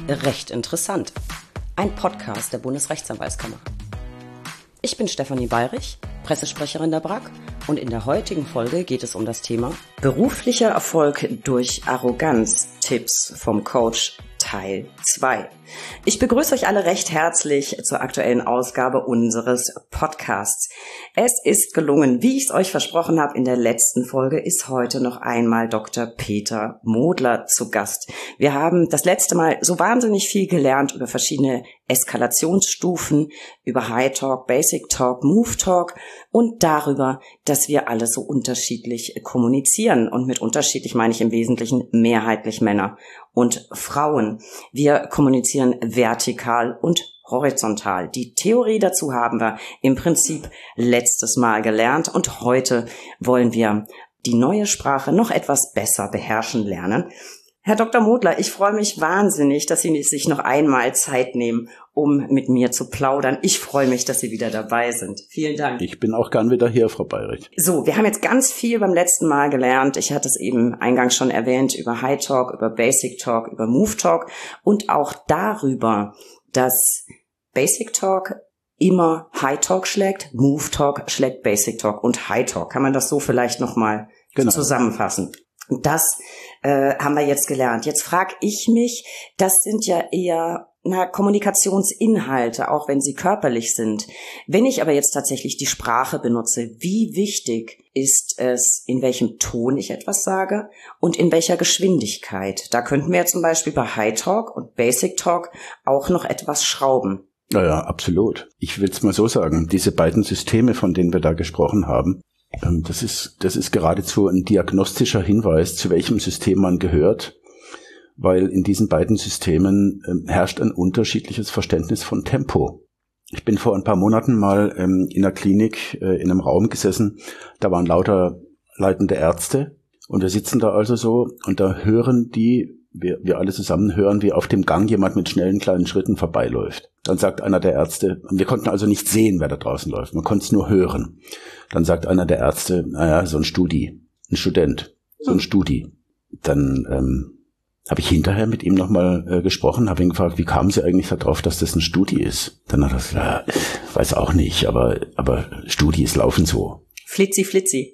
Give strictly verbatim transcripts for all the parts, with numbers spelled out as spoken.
Recht interessant. Ein Podcast der Bundesrechtsanwaltskammer. Ich bin Stefanie Bayrich, Pressesprecherin der B R A K, und in der heutigen Folge geht es um das Thema beruflicher Erfolg durch Arroganz. Tipps vom Coach Teil zwei. Ich begrüße euch alle recht herzlich zur aktuellen Ausgabe unseres Podcasts. Es ist gelungen, wie ich es euch versprochen habe in der letzten Folge, ist heute noch einmal Doktor Peter Modler zu Gast. Wir haben das letzte Mal so wahnsinnig viel gelernt über verschiedene Eskalationsstufen, über High Talk, Basic Talk, Move Talk und darüber, dass wir alle so unterschiedlich kommunizieren. Und mit unterschiedlich meine ich im Wesentlichen mehrheitlich Männer und Frauen. Wir kommunizieren vertikal und horizontal. Die Theorie dazu haben wir im Prinzip letztes Mal gelernt und heute wollen wir die neue Sprache noch etwas besser beherrschen lernen. Herr Doktor Modler, ich freue mich wahnsinnig, dass Sie sich noch einmal Zeit nehmen, um mit mir zu plaudern. Ich freue mich, dass Sie wieder dabei sind. Vielen Dank. Ich bin auch gern wieder hier, Frau Bayrich. So, wir haben jetzt ganz viel beim letzten Mal gelernt. Ich hatte es eben eingangs schon erwähnt über High Talk, über Basic Talk, über Move Talk und auch darüber, dass Basic Talk immer High Talk schlägt, Move Talk schlägt Basic Talk und High Talk. Kann man das so vielleicht nochmal genau zusammenfassen? Und das äh, haben wir jetzt gelernt. Jetzt frage ich mich, das sind ja eher na, Kommunikationsinhalte, auch wenn sie körperlich sind. Wenn ich aber jetzt tatsächlich die Sprache benutze, wie wichtig ist es, in welchem Ton ich etwas sage und in welcher Geschwindigkeit? Da könnten wir ja zum Beispiel bei High Talk und Basic Talk auch noch etwas schrauben. Naja, absolut. Ich will es mal so sagen, diese beiden Systeme, von denen wir da gesprochen haben, Das ist, das ist geradezu ein diagnostischer Hinweis, zu welchem System man gehört, weil in diesen beiden Systemen äh, herrscht ein unterschiedliches Verständnis von Tempo. Ich bin vor ein paar Monaten mal ähm, in einer Klinik äh, in einem Raum gesessen, da waren lauter leitende Ärzte und wir sitzen da also so und da hören die, wir, wir alle zusammen hören, wie auf dem Gang jemand mit schnellen kleinen Schritten vorbeiläuft. Dann sagt einer der Ärzte, wir konnten also nicht sehen, wer da draußen läuft, man konnte es nur hören. Dann sagt einer der Ärzte, naja, so ein Studi, ein Student, so ein Studi. Dann ähm, habe ich hinterher mit ihm nochmal äh, gesprochen, habe ihn gefragt, wie kamen Sie eigentlich darauf, dass das ein Studi ist? Dann hat er gesagt, ja, weiß auch nicht, aber aber Studis laufen so. Flitzi, flitzi.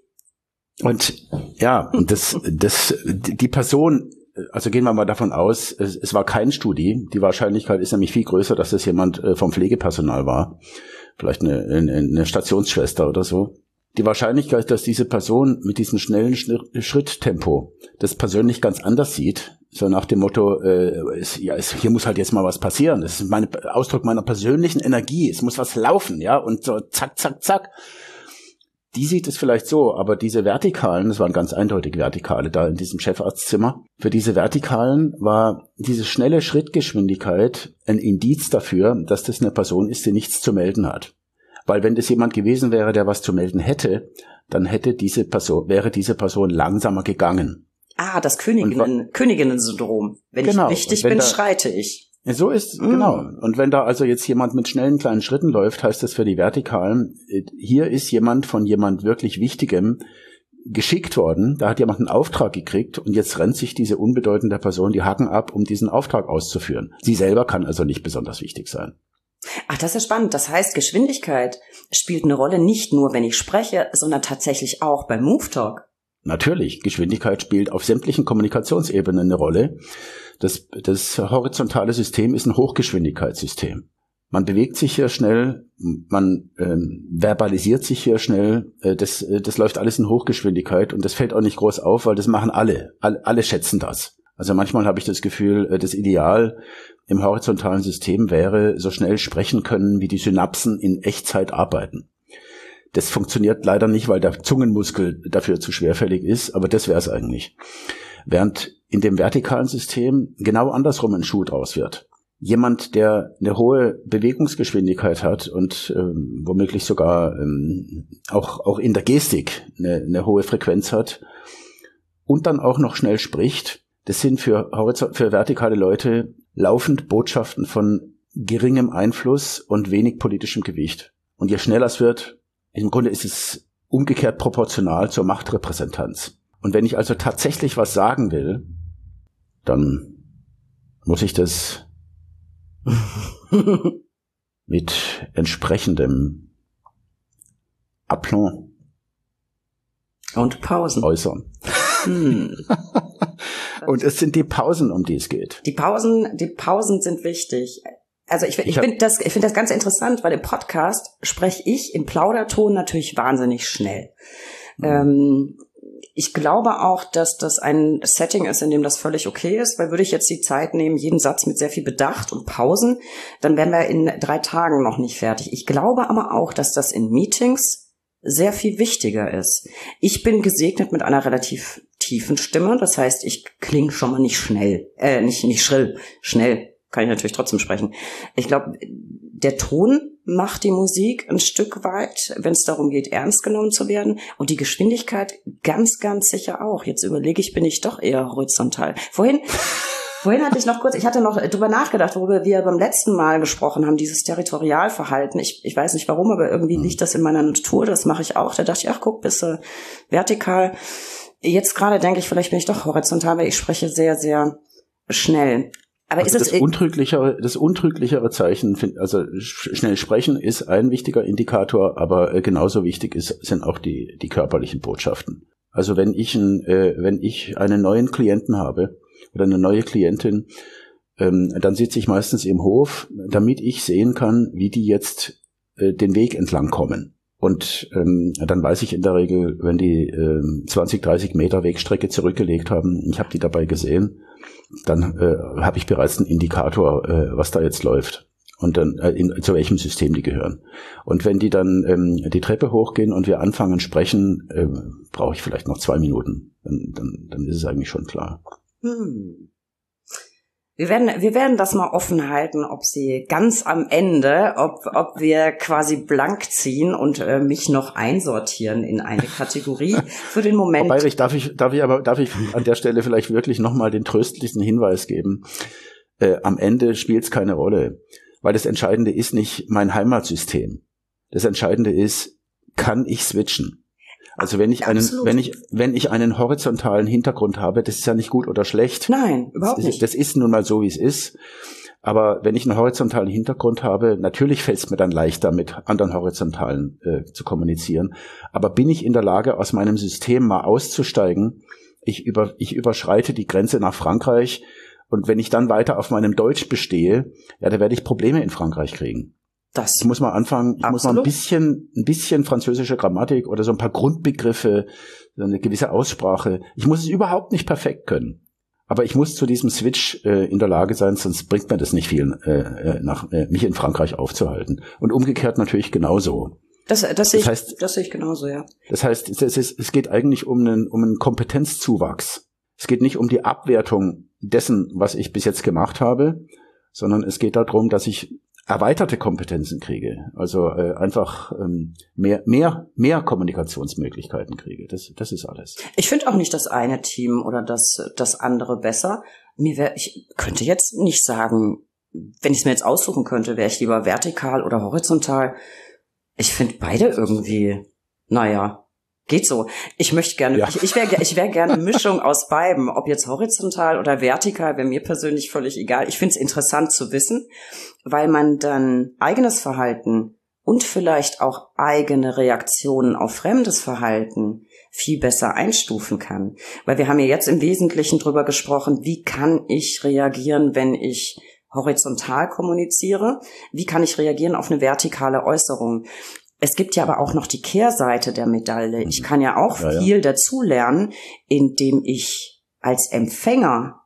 Und ja, und das, das, die Person, also gehen wir mal davon aus, es, es war kein Studi. Die Wahrscheinlichkeit ist nämlich viel größer, dass das jemand vom Pflegepersonal war. Vielleicht eine, eine, eine Stationsschwester oder so. Die Wahrscheinlichkeit, dass diese Person mit diesem schnellen Schritttempo das persönlich ganz anders sieht, so nach dem Motto, äh, es, ja, es, hier muss halt jetzt mal was passieren. Das ist mein Ausdruck meiner persönlichen Energie. Es muss was laufen, ja, und so zack, zack, zack. Die sieht es vielleicht so, aber diese Vertikalen, das waren ganz eindeutig Vertikale da in diesem Chefarztzimmer, für diese Vertikalen war diese schnelle Schrittgeschwindigkeit ein Indiz dafür, dass das eine Person ist, die nichts zu melden hat. Weil wenn das jemand gewesen wäre, der was zu melden hätte, dann hätte diese Person, wäre diese Person langsamer gegangen. Ah, das Königinnen, Königinnen-Syndrom. Wenn genau, ich wichtig bin, da, schreite ich. So ist, mm. genau. Und wenn da also jetzt jemand mit schnellen kleinen Schritten läuft, heißt das für die Vertikalen, hier ist jemand von jemand wirklich Wichtigem geschickt worden, da hat jemand einen Auftrag gekriegt und jetzt rennt sich diese unbedeutende Person die Hacken ab, um diesen Auftrag auszuführen. Sie selber kann also nicht besonders wichtig sein. Ach, das ist spannend. Das heißt, Geschwindigkeit spielt eine Rolle nicht nur, wenn ich spreche, sondern tatsächlich auch beim Move Talk. Natürlich, Geschwindigkeit spielt auf sämtlichen Kommunikationsebenen eine Rolle. Das, das horizontale System ist ein Hochgeschwindigkeitssystem. Man bewegt sich hier schnell, man ähm, verbalisiert sich hier schnell, äh, das, äh, das läuft alles in Hochgeschwindigkeit und das fällt auch nicht groß auf, weil das machen alle. Alle, alle schätzen das. Also manchmal habe ich das Gefühl, äh, das Ideal im horizontalen System wäre, so schnell sprechen können, wie die Synapsen in Echtzeit arbeiten. Das funktioniert leider nicht, weil der Zungenmuskel dafür zu schwerfällig ist, aber das wäre es eigentlich. Während in dem vertikalen System genau andersrum ein Schuh draus wird. Jemand, der eine hohe Bewegungsgeschwindigkeit hat und ähm, womöglich sogar ähm, auch auch in der Gestik eine, eine hohe Frequenz hat und dann auch noch schnell spricht, das sind für, für vertikale Leute laufend Botschaften von geringem Einfluss und wenig politischem Gewicht. Und je schneller es wird, im Grunde ist es umgekehrt proportional zur Machtrepräsentanz. Und wenn ich also tatsächlich was sagen will, dann muss ich das mit entsprechendem Aplomb und Pausen äußern. Hm. Und es sind die Pausen, um die es geht. Die Pausen, die Pausen sind wichtig. Also ich, ich, ich finde das, ich finde das ganz interessant, weil im Podcast spreche ich im Plauderton natürlich wahnsinnig schnell. Mhm. Ähm, ich glaube auch, dass das ein Setting ist, in dem das völlig okay ist, weil würde ich jetzt die Zeit nehmen, jeden Satz mit sehr viel Bedacht und Pausen, dann wären wir in drei Tagen noch nicht fertig. Ich glaube aber auch, dass das in Meetings sehr viel wichtiger ist. Ich bin gesegnet mit einer relativ tiefen Stimme, das heißt, ich klinge schon mal nicht schnell, äh, nicht, nicht schrill, schnell kann ich natürlich trotzdem sprechen. Ich glaube, der Ton macht die Musik ein Stück weit, wenn es darum geht, ernst genommen zu werden. Und die Geschwindigkeit ganz, ganz sicher auch. Jetzt überlege ich, bin ich doch eher horizontal. Vorhin, vorhin hatte ich noch kurz, ich hatte noch drüber nachgedacht, worüber wir beim letzten Mal gesprochen haben, dieses Territorialverhalten. Ich, ich weiß nicht warum, aber irgendwie liegt das in meiner Natur. Das mache ich auch. Da dachte ich, ach guck, bist du vertikal. Jetzt gerade denke ich, vielleicht bin ich doch horizontal, weil ich spreche sehr, sehr schnell. Aber also ist es das untrüglichere, das untrüglichere Zeichen, also schnell sprechen ist ein wichtiger Indikator, aber genauso wichtig ist, sind auch die, die körperlichen Botschaften. Also wenn ich ein, äh, wenn ich einen neuen Klienten habe oder eine neue Klientin, ähm, dann sitze ich meistens im Hof, damit ich sehen kann, wie die jetzt äh, den Weg entlang kommen. Und ähm, dann weiß ich in der Regel, wenn die äh, zwanzig, dreißig Meter Wegstrecke zurückgelegt haben, ich habe die dabei gesehen, dann äh, habe ich bereits einen Indikator, äh, was da jetzt läuft und dann äh, in, zu welchem System die gehören. Und wenn die dann ähm, die Treppe hochgehen und wir anfangen sprechen, äh, brauche ich vielleicht noch zwei Minuten. Dann, dann, dann ist es eigentlich schon klar. Hm. Wir werden, wir werden das mal offen halten, ob sie ganz am Ende, ob, ob wir quasi blank ziehen und äh, mich noch einsortieren in eine Kategorie für den Moment. Wobei, ich, darf ich, darf ich aber, darf ich an der Stelle vielleicht wirklich nochmal den tröstlichen Hinweis geben. Äh, am Ende spielt es keine Rolle, weil das Entscheidende ist nicht mein Heimatsystem. Das Entscheidende ist, kann ich switchen? Also wenn ich einen, Absolut. wenn ich, wenn ich einen horizontalen Hintergrund habe, das ist ja nicht gut oder schlecht. Nein, überhaupt das, nicht. Das ist nun mal so, wie es ist. Aber wenn ich einen horizontalen Hintergrund habe, natürlich fällt es mir dann leichter, mit anderen horizontalen äh, zu kommunizieren. Aber bin ich in der Lage, aus meinem System mal auszusteigen? Ich über, ich überschreite die Grenze nach Frankreich und wenn ich dann weiter auf meinem Deutsch bestehe, ja, da werde ich Probleme in Frankreich kriegen. Das ich muss mal anfangen, ich Absolut. muss mal ein bisschen, ein bisschen französische Grammatik oder so ein paar Grundbegriffe, so eine gewisse Aussprache. Ich muss es überhaupt nicht perfekt können. Aber ich muss zu diesem Switch äh, in der Lage sein, sonst bringt mir das nicht viel, äh, nach, äh, mich in Frankreich aufzuhalten. Und umgekehrt natürlich genauso. Das, das, sehe, das, heißt, ich, das sehe ich genauso, ja. Das heißt, es, ist, es geht eigentlich um einen, um einen Kompetenzzuwachs. Es geht nicht um die Abwertung dessen, was ich bis jetzt gemacht habe, sondern es geht darum, dass ich erweiterte Kompetenzen kriege, also äh, einfach ähm, mehr mehr mehr Kommunikationsmöglichkeiten kriege. Das das ist alles. Ich finde auch nicht das eine Team oder das das andere besser. Mir wär, ich könnte jetzt nicht sagen, wenn ich es mir jetzt aussuchen könnte, wäre ich lieber vertikal oder horizontal. Ich finde beide irgendwie, naja, geht so. Ich möchte gerne, ja. ich, ich wäre ich wär gerne eine Mischung aus beiden. Ob jetzt horizontal oder vertikal, wäre mir persönlich völlig egal. Ich finde es interessant zu wissen, weil man dann eigenes Verhalten und vielleicht auch eigene Reaktionen auf fremdes Verhalten viel besser einstufen kann. Weil wir haben ja jetzt im Wesentlichen drüber gesprochen, wie kann ich reagieren, wenn ich horizontal kommuniziere? Wie kann ich reagieren auf eine vertikale Äußerung? Es gibt ja aber auch noch die Kehrseite der Medaille. Ich kann ja auch ja, viel ja. dazulernen, indem ich als Empfänger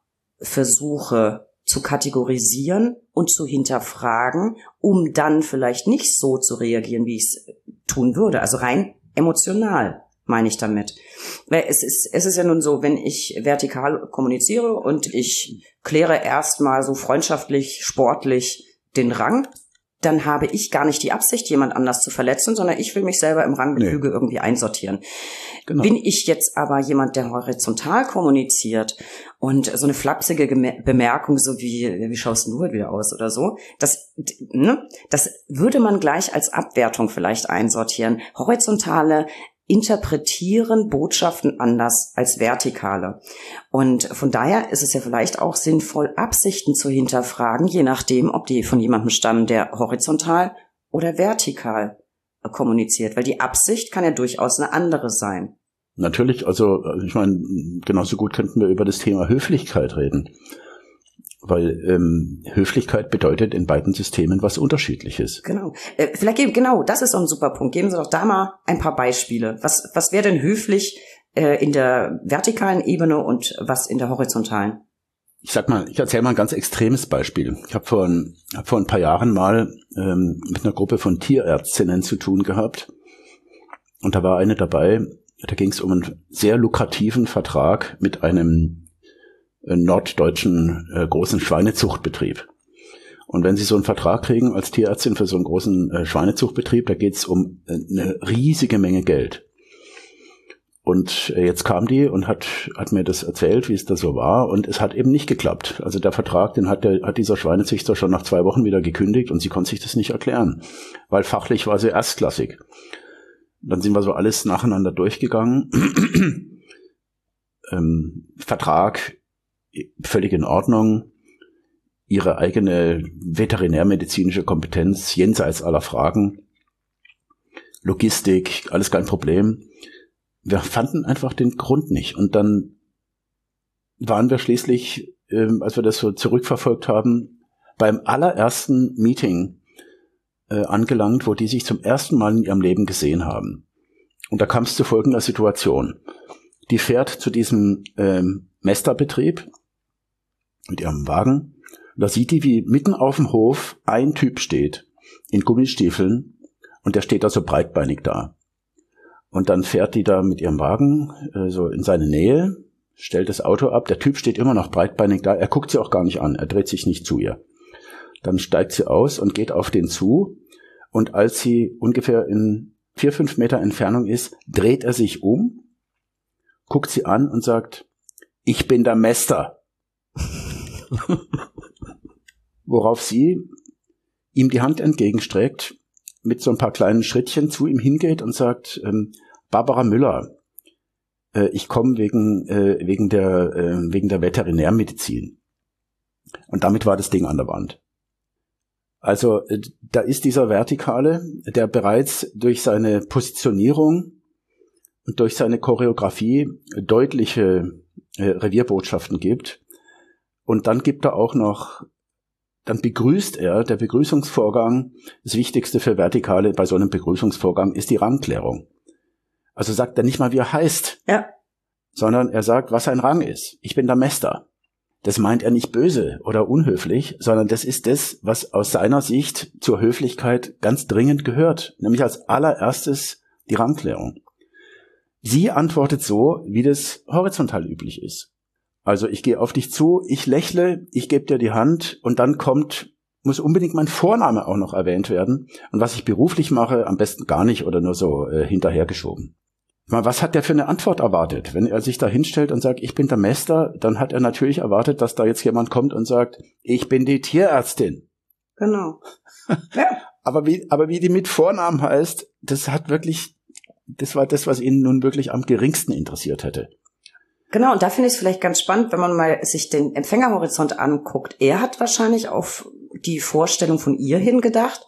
versuche zu kategorisieren und zu hinterfragen, um dann vielleicht nicht so zu reagieren, wie ich es tun würde. Also rein emotional meine ich damit. Weil es ist, es ist ja nun so, wenn ich vertikal kommuniziere und ich kläre erstmal so freundschaftlich, sportlich den Rang, dann habe ich gar nicht die Absicht, jemand anders zu verletzen, sondern ich will mich selber im Ranggefüge nee. irgendwie einsortieren. Genau. Bin ich jetzt aber jemand, der horizontal kommuniziert und so eine flapsige Gem- Bemerkung, so wie, wie schaust du heute wieder aus oder so, das, ne, das würde man gleich als Abwertung vielleicht einsortieren. Horizontale interpretieren Botschaften anders als Vertikale. Und von daher ist es ja vielleicht auch sinnvoll, Absichten zu hinterfragen, je nachdem, ob die von jemandem stammen, der horizontal oder vertikal kommuniziert. Weil die Absicht kann ja durchaus eine andere sein. Natürlich, also ich meine, genauso gut könnten wir über das Thema Höflichkeit reden. Weil ähm, Höflichkeit bedeutet in beiden Systemen was Unterschiedliches. Genau. Äh, vielleicht geben, genau, das ist so ein super Punkt. Geben Sie doch da mal ein paar Beispiele. Was, was wäre denn höflich äh, in der vertikalen Ebene und was in der horizontalen? Ich sag mal, ich erzähle mal ein ganz extremes Beispiel. Ich habe vor, ein, hab vor ein paar Jahren mal ähm, mit einer Gruppe von Tierärztinnen zu tun gehabt. Und da war eine dabei, da ging es um einen sehr lukrativen Vertrag mit einem norddeutschen äh, großen Schweinezuchtbetrieb. Und wenn Sie so einen Vertrag kriegen als Tierärztin für so einen großen äh, Schweinezuchtbetrieb, da geht es um äh, eine riesige Menge Geld. Und äh, jetzt kam die und hat hat mir das erzählt, wie es da so war, und es hat eben nicht geklappt. Also der Vertrag, den hat der hat dieser Schweinezüchter schon nach zwei Wochen wieder gekündigt und sie konnte sich das nicht erklären, weil fachlich war sie erstklassig. Dann sind wir so alles nacheinander durchgegangen. ähm, Vertrag völlig in Ordnung, ihre eigene veterinärmedizinische Kompetenz jenseits aller Fragen, Logistik, alles kein Problem. Wir fanden einfach den Grund nicht. Und dann waren wir schließlich, ähm, als wir das so zurückverfolgt haben, beim allerersten Meeting äh, angelangt, wo die sich zum ersten Mal in ihrem Leben gesehen haben. Und da kam es zu folgender Situation. Die fährt zu diesem ähm, Mesterbetrieb mit ihrem Wagen. Da sieht die, wie mitten auf dem Hof ein Typ steht, in Gummistiefeln, und der steht da so breitbeinig da. Und dann fährt die da mit ihrem Wagen äh, so in seine Nähe, stellt das Auto ab, der Typ steht immer noch breitbeinig da, er guckt sie auch gar nicht an, er dreht sich nicht zu ihr. Dann steigt sie aus und geht auf den zu, und als sie ungefähr in vier, fünf Meter Entfernung ist, dreht er sich um, guckt sie an und sagt, ich bin der Mester. Worauf sie ihm die Hand entgegenstreckt, mit so ein paar kleinen Schrittchen zu ihm hingeht und sagt, ähm, Barbara Müller, äh, ich komme wegen äh, wegen der äh, wegen der Veterinärmedizin. Und damit war das Ding an der Wand. Also äh, da ist dieser Vertikale, der bereits durch seine Positionierung und durch seine Choreografie deutliche äh, Revierbotschaften gibt. Und dann gibt er auch noch, dann begrüßt er, der Begrüßungsvorgang, das Wichtigste für Vertikale bei so einem Begrüßungsvorgang ist die Rangklärung. Also sagt er nicht mal, wie er heißt, ja, sondern er sagt, was sein Rang ist. Ich bin der Mester. Das meint er nicht böse oder unhöflich, sondern das ist das, was aus seiner Sicht zur Höflichkeit ganz dringend gehört, nämlich als allererstes die Rangklärung. Sie antwortet so, wie das horizontal üblich ist. Also ich gehe auf dich zu, ich lächle, ich gebe dir die Hand, und dann kommt, muss unbedingt mein Vorname auch noch erwähnt werden. Und was ich beruflich mache, am besten gar nicht oder nur so äh, hinterhergeschoben. Mal, was hat der für eine Antwort erwartet? Wenn er sich da hinstellt und sagt, ich bin der Mester, dann hat er natürlich erwartet, dass da jetzt jemand kommt und sagt, ich bin die Tierärztin. Genau. Ja. aber wie, aber wie die mit Vornamen heißt, das hat wirklich, das war das, was ihn nun wirklich am geringsten interessiert hätte. Genau, und da finde ich es vielleicht ganz spannend, wenn man mal sich den Empfängerhorizont anguckt. Er hat wahrscheinlich auf die Vorstellung von ihr hingedacht.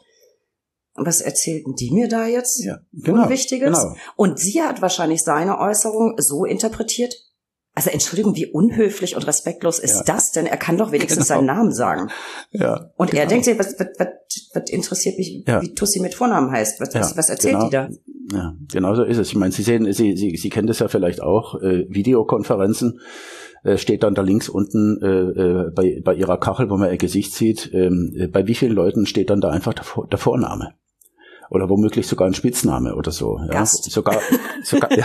Was erzählten die mir da jetzt? Ja, genau, Unwichtiges. Genau. Und sie hat wahrscheinlich seine Äußerung so interpretiert. Also Entschuldigung, wie unhöflich und respektlos ist ja. das denn? Er kann doch wenigstens genau. seinen Namen sagen. Ja. Und genau. er denkt sich, was, was, was, was interessiert mich, ja. wie Tussi mit Vornamen heißt? Was, ja, was erzählt genau. die da? Ja, genau so ist es. Ich meine, Sie sehen, Sie, Sie, Sie kennen das ja vielleicht auch, äh, Videokonferenzen, äh, steht dann da links unten äh, äh, bei, bei Ihrer Kachel, wo man Ihr Gesicht sieht, äh, bei wie vielen Leuten steht dann da einfach der, der Vorname? Oder womöglich sogar ein Spitzname oder so. Ja, Gast. sogar, sogar, ja,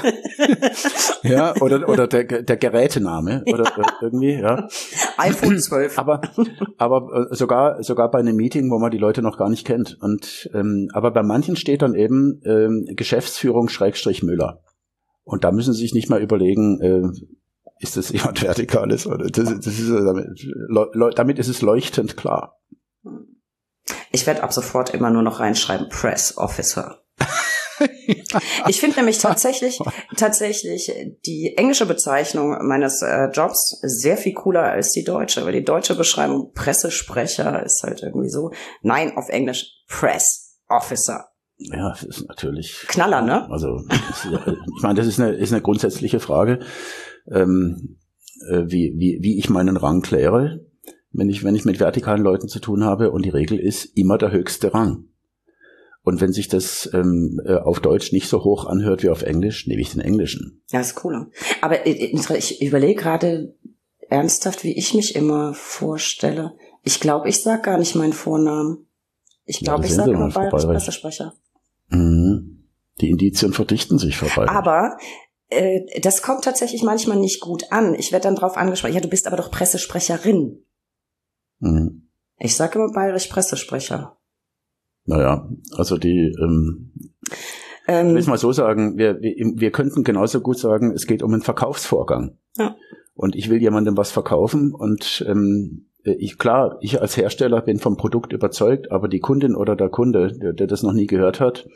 ja oder oder der der Gerätename oder ja. irgendwie, ja. iPhone zwölf. Aber aber sogar sogar bei einem Meeting, wo man die Leute noch gar nicht kennt. Und ähm, aber bei manchen steht dann eben ähm, Geschäftsführung Schrägstrich Müller. Und da müssen Sie sich nicht mal überlegen, äh, ist das jemand Vertikales oder das, das ist damit, damit ist es leuchtend klar. Ich werde ab sofort immer nur noch reinschreiben, Press Officer. Ich finde nämlich tatsächlich, tatsächlich die englische Bezeichnung meines äh, Jobs sehr viel cooler als die deutsche, weil die deutsche Beschreibung Pressesprecher ist halt irgendwie so, nein, auf Englisch Press Officer. Ja, das ist natürlich Knaller, ne? Also ich meine, das ist eine ist eine grundsätzliche Frage, ähm, wie wie wie ich meinen Rang kläre, wenn ich wenn ich mit vertikalen Leuten zu tun habe, und die Regel ist immer der höchste Rang. Und wenn sich das ähm, auf Deutsch nicht so hoch anhört wie auf Englisch, nehme ich den Englischen. Ja, ist cooler. Aber ich überlege gerade ernsthaft, wie ich mich immer vorstelle. Ich glaube, ich sag gar nicht meinen Vornamen. Ich glaube, ja, ich sage immer bayerisch Pressesprecher. Mhm. Die Indizien verdichten sich vorbei. Aber äh, das kommt tatsächlich manchmal nicht gut an. Ich werde dann drauf angesprochen, ja, du bist aber doch Pressesprecherin. Mhm. Ich sage immer bayerisch Pressesprecher. Naja, also die, ähm, ähm, ich will es mal so sagen, wir, wir, wir könnten genauso gut sagen, es geht um einen Verkaufsvorgang. Ja. Und ich will jemandem was verkaufen und ähm, ich, klar, ich als Hersteller bin vom Produkt überzeugt, aber die Kundin oder der Kunde, der, der das noch nie gehört hat,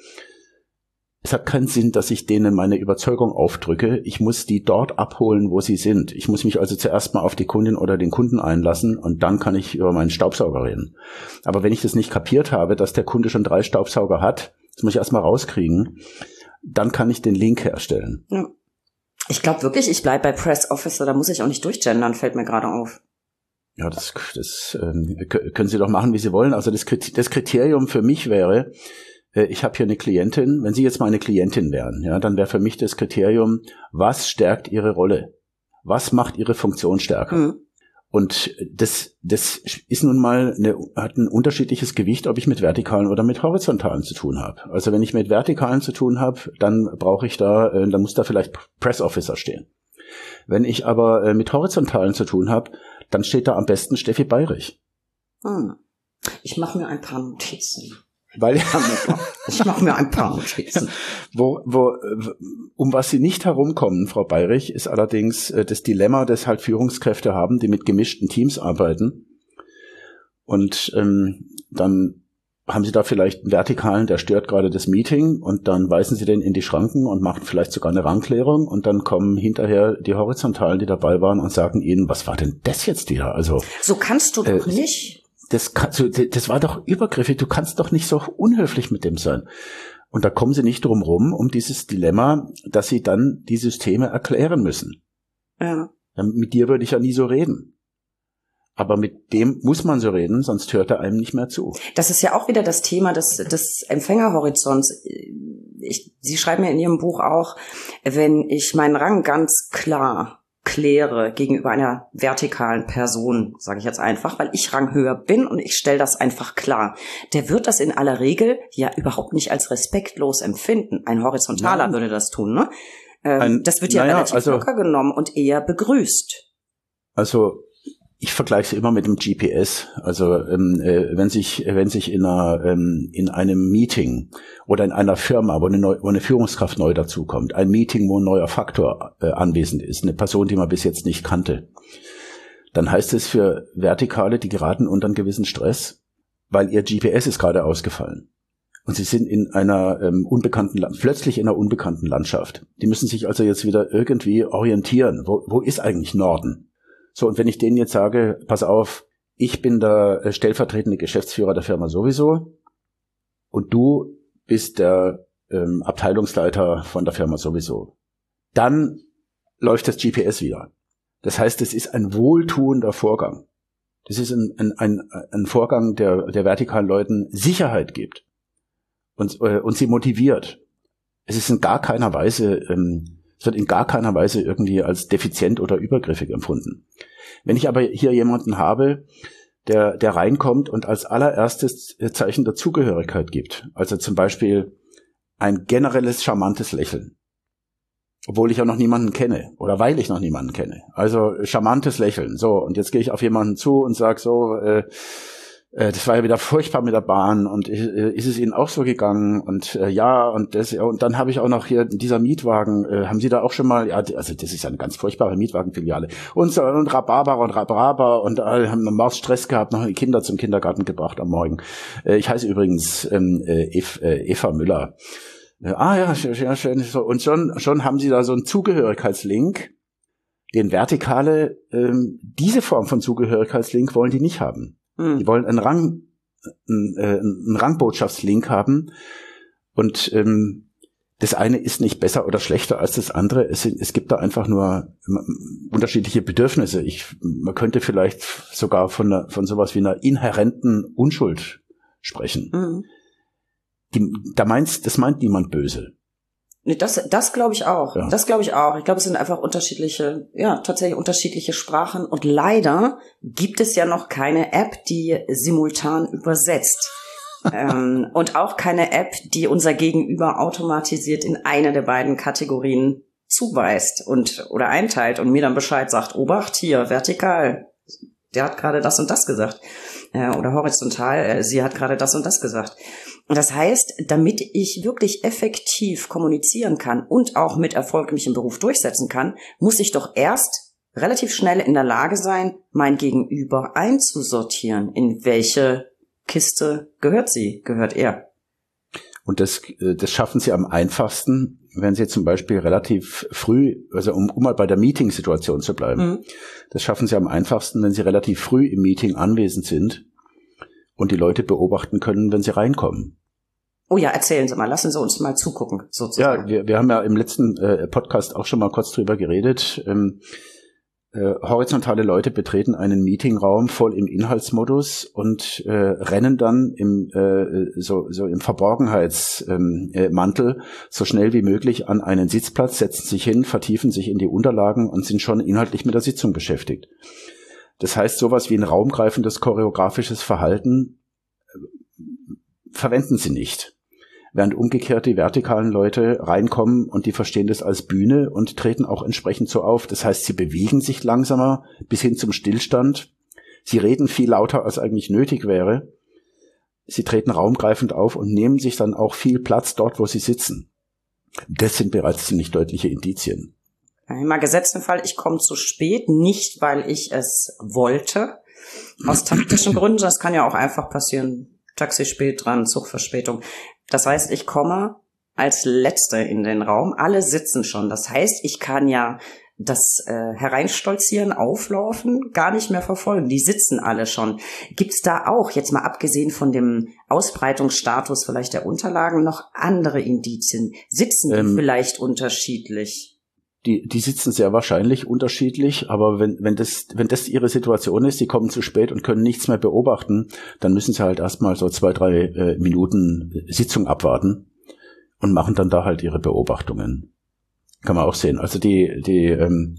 es hat keinen Sinn, dass ich denen meine Überzeugung aufdrücke. Ich muss die dort abholen, wo sie sind. Ich muss mich also zuerst mal auf die Kundin oder den Kunden einlassen und dann kann ich über meinen Staubsauger reden. Aber wenn ich das nicht kapiert habe, dass der Kunde schon drei Staubsauger hat, das muss ich erst mal rauskriegen, dann kann ich den Link herstellen. Ja. Ich glaube wirklich, ich bleibe bei Press Officer, da muss ich auch nicht durchgendern, fällt mir gerade auf. Ja, das, das ähm, können Sie doch machen, wie Sie wollen. Also das, das Kriterium für mich wäre, äh, ich habe hier eine Klientin, wenn Sie jetzt meine Klientin wären, ja, dann wäre für mich das Kriterium, was stärkt Ihre Rolle? Was macht Ihre Funktion stärker? Mhm. Und das, das ist nun mal eine, hat ein unterschiedliches Gewicht, ob ich mit vertikalen oder mit horizontalen zu tun habe. Also wenn ich mit vertikalen zu tun habe, dann brauche ich da, äh, dann muss da vielleicht Press Officer stehen. Wenn ich aber äh, mit horizontalen zu tun habe, dann steht da am besten Steffi Bayrich. Hm. Ich mache mir ein paar Notizen. Weil ich mache mir ein paar Notizen. Wo, wo, um was Sie nicht herumkommen, Frau Bayrich, ist allerdings äh, das Dilemma, das halt Führungskräfte haben, die mit gemischten Teams arbeiten. Und ähm, dann haben Sie da vielleicht einen Vertikalen, der stört gerade das Meeting, und dann weisen Sie den in die Schranken und machen vielleicht sogar eine Rangklärung, und dann kommen hinterher die Horizontalen, die dabei waren, und sagen Ihnen, was war denn das jetzt wieder? Also so kannst du doch äh, nicht. Das, das war doch übergriffig. Du kannst doch nicht so unhöflich mit dem sein. Und da kommen Sie nicht drum rum, um dieses Dilemma, dass Sie dann die Systeme erklären müssen. Ja. Mit dir würde ich ja nie so reden. Aber mit dem muss man so reden, sonst hört er einem nicht mehr zu. Das ist ja auch wieder das Thema des, des Empfängerhorizonts. Ich, Sie schreiben ja in Ihrem Buch auch, wenn ich meinen Rang ganz klar kläre gegenüber einer vertikalen Person, sage ich jetzt einfach, weil ich ranghöher bin und ich stelle das einfach klar. Der wird das in aller Regel ja überhaupt nicht als respektlos empfinden. Ein Horizontaler Nein. würde das tun, ne? Ähm, Ein, das wird ja naja, relativ also, locker genommen und eher begrüßt. Also ich vergleiche es immer mit dem G P S. Also ähm, äh, wenn sich wenn sich in einer ähm, in einem Meeting oder in einer Firma, wo eine, neu, wo eine Führungskraft neu dazukommt, ein Meeting, wo ein neuer Faktor äh, anwesend ist, eine Person, die man bis jetzt nicht kannte, dann heißt es für Vertikale, die geraten unter einen gewissen Stress, weil ihr G P S ist gerade ausgefallen. Und sie sind in einer ähm, unbekannten, plötzlich in einer unbekannten Landschaft. Die müssen sich also jetzt wieder irgendwie orientieren. Wo, wo ist eigentlich Norden? So, und wenn ich denen jetzt sage, pass auf, ich bin der stellvertretende Geschäftsführer der Firma sowieso und du bist der ähm, Abteilungsleiter von der Firma sowieso, dann läuft das G P S wieder. Das heißt, es ist ein wohltuender Vorgang. Das ist ein, ein, ein, ein Vorgang, der, der vertikalen Leuten Sicherheit gibt und, äh, und sie motiviert. Es ist in gar keiner Weise... Ähm, Es wird in gar keiner Weise irgendwie als defizient oder übergriffig empfunden. Wenn ich aber hier jemanden habe, der, der reinkommt und als allererstes Zeichen der Zugehörigkeit gibt, also zum Beispiel ein generelles charmantes Lächeln, obwohl ich ja noch niemanden kenne oder weil ich noch niemanden kenne. Also charmantes Lächeln. So, und jetzt gehe ich auf jemanden zu und sage so, äh, das war ja wieder furchtbar mit der Bahn und äh, ist es Ihnen auch so gegangen und äh, ja und das und dann habe ich auch noch hier dieser Mietwagen, äh, haben Sie da auch schon mal, ja, also das ist ja eine ganz furchtbare Mietwagenfiliale und so und Rhabarber und Rhabarber und äh, haben einen Maus Stress gehabt, noch die Kinder zum Kindergarten gebracht am Morgen. Äh, ich heiße übrigens ähm, äh, Eva Müller. Äh, ah ja, ja, schön. Und schon, schon haben sie da so einen Zugehörigkeitslink. Den Vertikale, ähm, diese Form von Zugehörigkeitslink wollen die nicht haben. Mhm. Die wollen einen Rang, einen, äh, einen Rangbotschaftslink haben. Und ähm, das eine ist nicht besser oder schlechter als das andere. Es, sind, es gibt da einfach nur unterschiedliche Bedürfnisse. Ich, man könnte vielleicht sogar von, einer, von sowas wie einer inhärenten Unschuld sprechen. Mhm. Die, da meint, das meint niemand böse. Nee, das, das glaube ich auch. Ja. Das glaube ich auch. Ich glaube, es sind einfach unterschiedliche, ja, tatsächlich unterschiedliche Sprachen. Und leider gibt es ja noch keine App, die simultan übersetzt. ähm, und auch keine App, die unser Gegenüber automatisiert in eine der beiden Kategorien zuweist und oder einteilt und mir dann Bescheid sagt, Obacht, hier, vertikal, der hat gerade das und das gesagt. Äh, oder horizontal, äh, sie hat gerade das und das gesagt. Und das heißt, damit ich wirklich effektiv kommunizieren kann und auch mit Erfolg mich im Beruf durchsetzen kann, muss ich doch erst relativ schnell in der Lage sein, mein Gegenüber einzusortieren, in welche Kiste gehört sie, gehört er. Und das, das schaffen sie am einfachsten, wenn sie zum Beispiel relativ früh, also um, um mal bei der Meeting-Situation zu bleiben, mhm. das schaffen sie am einfachsten, wenn sie relativ früh im Meeting anwesend sind und die Leute beobachten können, wenn sie reinkommen. Oh ja, erzählen Sie mal, lassen Sie uns mal zugucken, sozusagen. Ja, wir, wir haben ja im letzten äh, Podcast auch schon mal kurz drüber geredet. Ähm, Äh, horizontale Leute betreten einen Meetingraum voll im Inhaltsmodus und äh, rennen dann im äh, so so im Verborgenheitsmantel ähm, äh, so schnell wie möglich an einen Sitzplatz, setzen sich hin, vertiefen sich in die Unterlagen und sind schon inhaltlich mit der Sitzung beschäftigt. Das heißt, sowas wie ein raumgreifendes choreografisches Verhalten äh, verwenden sie nicht. Während umgekehrt die vertikalen Leute reinkommen und die verstehen das als Bühne und treten auch entsprechend so auf. Das heißt, sie bewegen sich langsamer bis hin zum Stillstand. Sie reden viel lauter, als eigentlich nötig wäre. Sie treten raumgreifend auf und nehmen sich dann auch viel Platz dort, wo sie sitzen. Das sind bereits ziemlich deutliche Indizien. Mal gesetzten Fall, ich komme zu spät, nicht weil ich es wollte, aus taktischen Gründen. Das kann ja auch einfach passieren. Taxi spät dran, Zugverspätung. Das heißt, ich komme als Letzte in den Raum. Alle sitzen schon. Das heißt, ich kann ja das äh, Hereinstolzieren, Auflaufen gar nicht mehr verfolgen. Die sitzen alle schon. Gibt's da auch, jetzt mal abgesehen von dem Ausbreitungsstatus vielleicht der Unterlagen, noch andere Indizien? Sitzen die ähm, vielleicht unterschiedlich? Die, die sitzen sehr wahrscheinlich unterschiedlich, aber wenn, wenn das, wenn das ihre Situation ist, sie kommen zu spät und können nichts mehr beobachten, dann müssen sie halt erstmal so zwei, drei äh, Minuten Sitzung abwarten und machen dann da halt ihre Beobachtungen. Kann man auch sehen. Also die, die, ähm,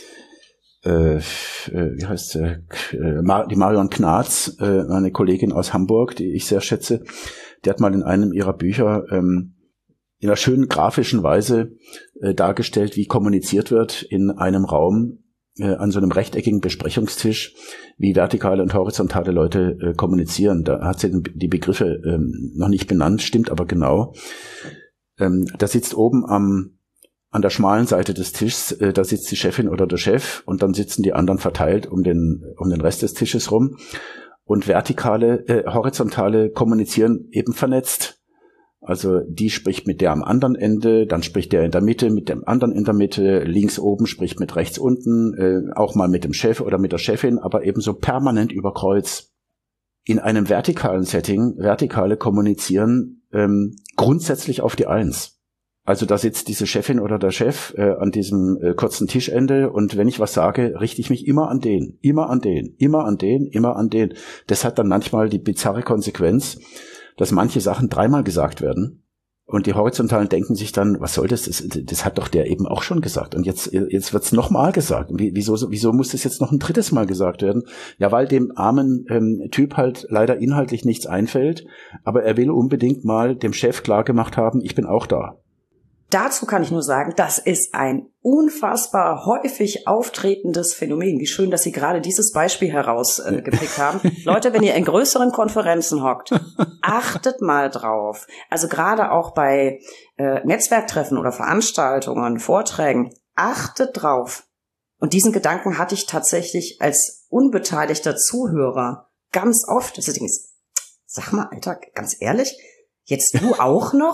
äh, wie heißt sie, äh, die Marion Knarz, äh, eine Kollegin aus Hamburg, die ich sehr schätze, die hat mal in einem ihrer Bücher ähm, in einer schönen grafischen Weise äh, dargestellt, wie kommuniziert wird in einem Raum äh, an so einem rechteckigen Besprechungstisch, wie vertikale und horizontale Leute äh, kommunizieren. Da hat sie die Begriffe ähm, noch nicht benannt, stimmt aber genau. Ähm, da sitzt oben am an der schmalen Seite des Tisches, äh, da sitzt die Chefin oder der Chef und dann sitzen die anderen verteilt um den um den Rest des Tisches rum. Und vertikale, äh, horizontale kommunizieren eben vernetzt. Also die spricht mit der am anderen Ende, dann spricht der in der Mitte mit dem anderen in der Mitte, links oben spricht mit rechts unten, äh, auch mal mit dem Chef oder mit der Chefin, aber ebenso permanent über Kreuz. In einem vertikalen Setting, vertikale kommunizieren ähm, grundsätzlich auf die Eins. Also da sitzt diese Chefin oder der Chef äh, an diesem äh, kurzen Tischende und wenn ich was sage, richte ich mich immer an den, immer an den, immer an den, immer an den. Das hat dann manchmal die bizarre Konsequenz, dass manche Sachen dreimal gesagt werden und die Horizontalen denken sich dann, was soll das? Das, das hat doch der eben auch schon gesagt und jetzt jetzt wird's nochmal gesagt. Wieso, wieso muss das jetzt noch ein drittes Mal gesagt werden? Ja, weil dem armen ähm, Typ halt leider inhaltlich nichts einfällt, aber er will unbedingt mal dem Chef klargemacht haben, ich bin auch da. Dazu kann ich nur sagen, das ist ein unfassbar häufig auftretendes Phänomen. Wie schön, dass Sie gerade dieses Beispiel herausgepickt äh, haben. Leute, wenn ihr in größeren Konferenzen hockt, achtet mal drauf. Also gerade auch bei äh, Netzwerktreffen oder Veranstaltungen, Vorträgen, achtet drauf. Und diesen Gedanken hatte ich tatsächlich als unbeteiligter Zuhörer ganz oft. Das ist, sag mal, Alter, ganz ehrlich, jetzt du auch noch?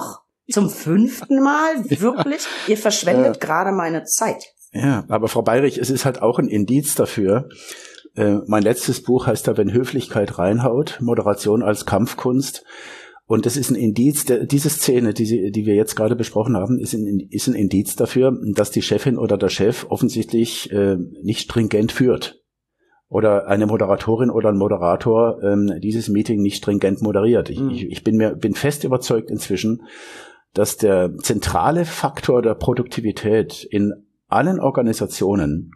Zum fünften Mal? Wirklich? Ihr verschwendet äh, gerade meine Zeit. Ja, aber Frau Bayrich, es ist halt auch ein Indiz dafür. Äh, mein letztes Buch heißt da, wenn Höflichkeit reinhaut, Moderation als Kampfkunst. Und das ist ein Indiz, der, diese Szene, die, Sie, die wir jetzt gerade besprochen haben, ist ein, ist ein Indiz dafür, dass die Chefin oder der Chef offensichtlich äh, nicht stringent führt. Oder eine Moderatorin oder ein Moderator ähm, dieses Meeting nicht stringent moderiert. Ich, mhm. ich, ich bin mir bin fest überzeugt inzwischen, dass der zentrale Faktor der Produktivität in allen Organisationen,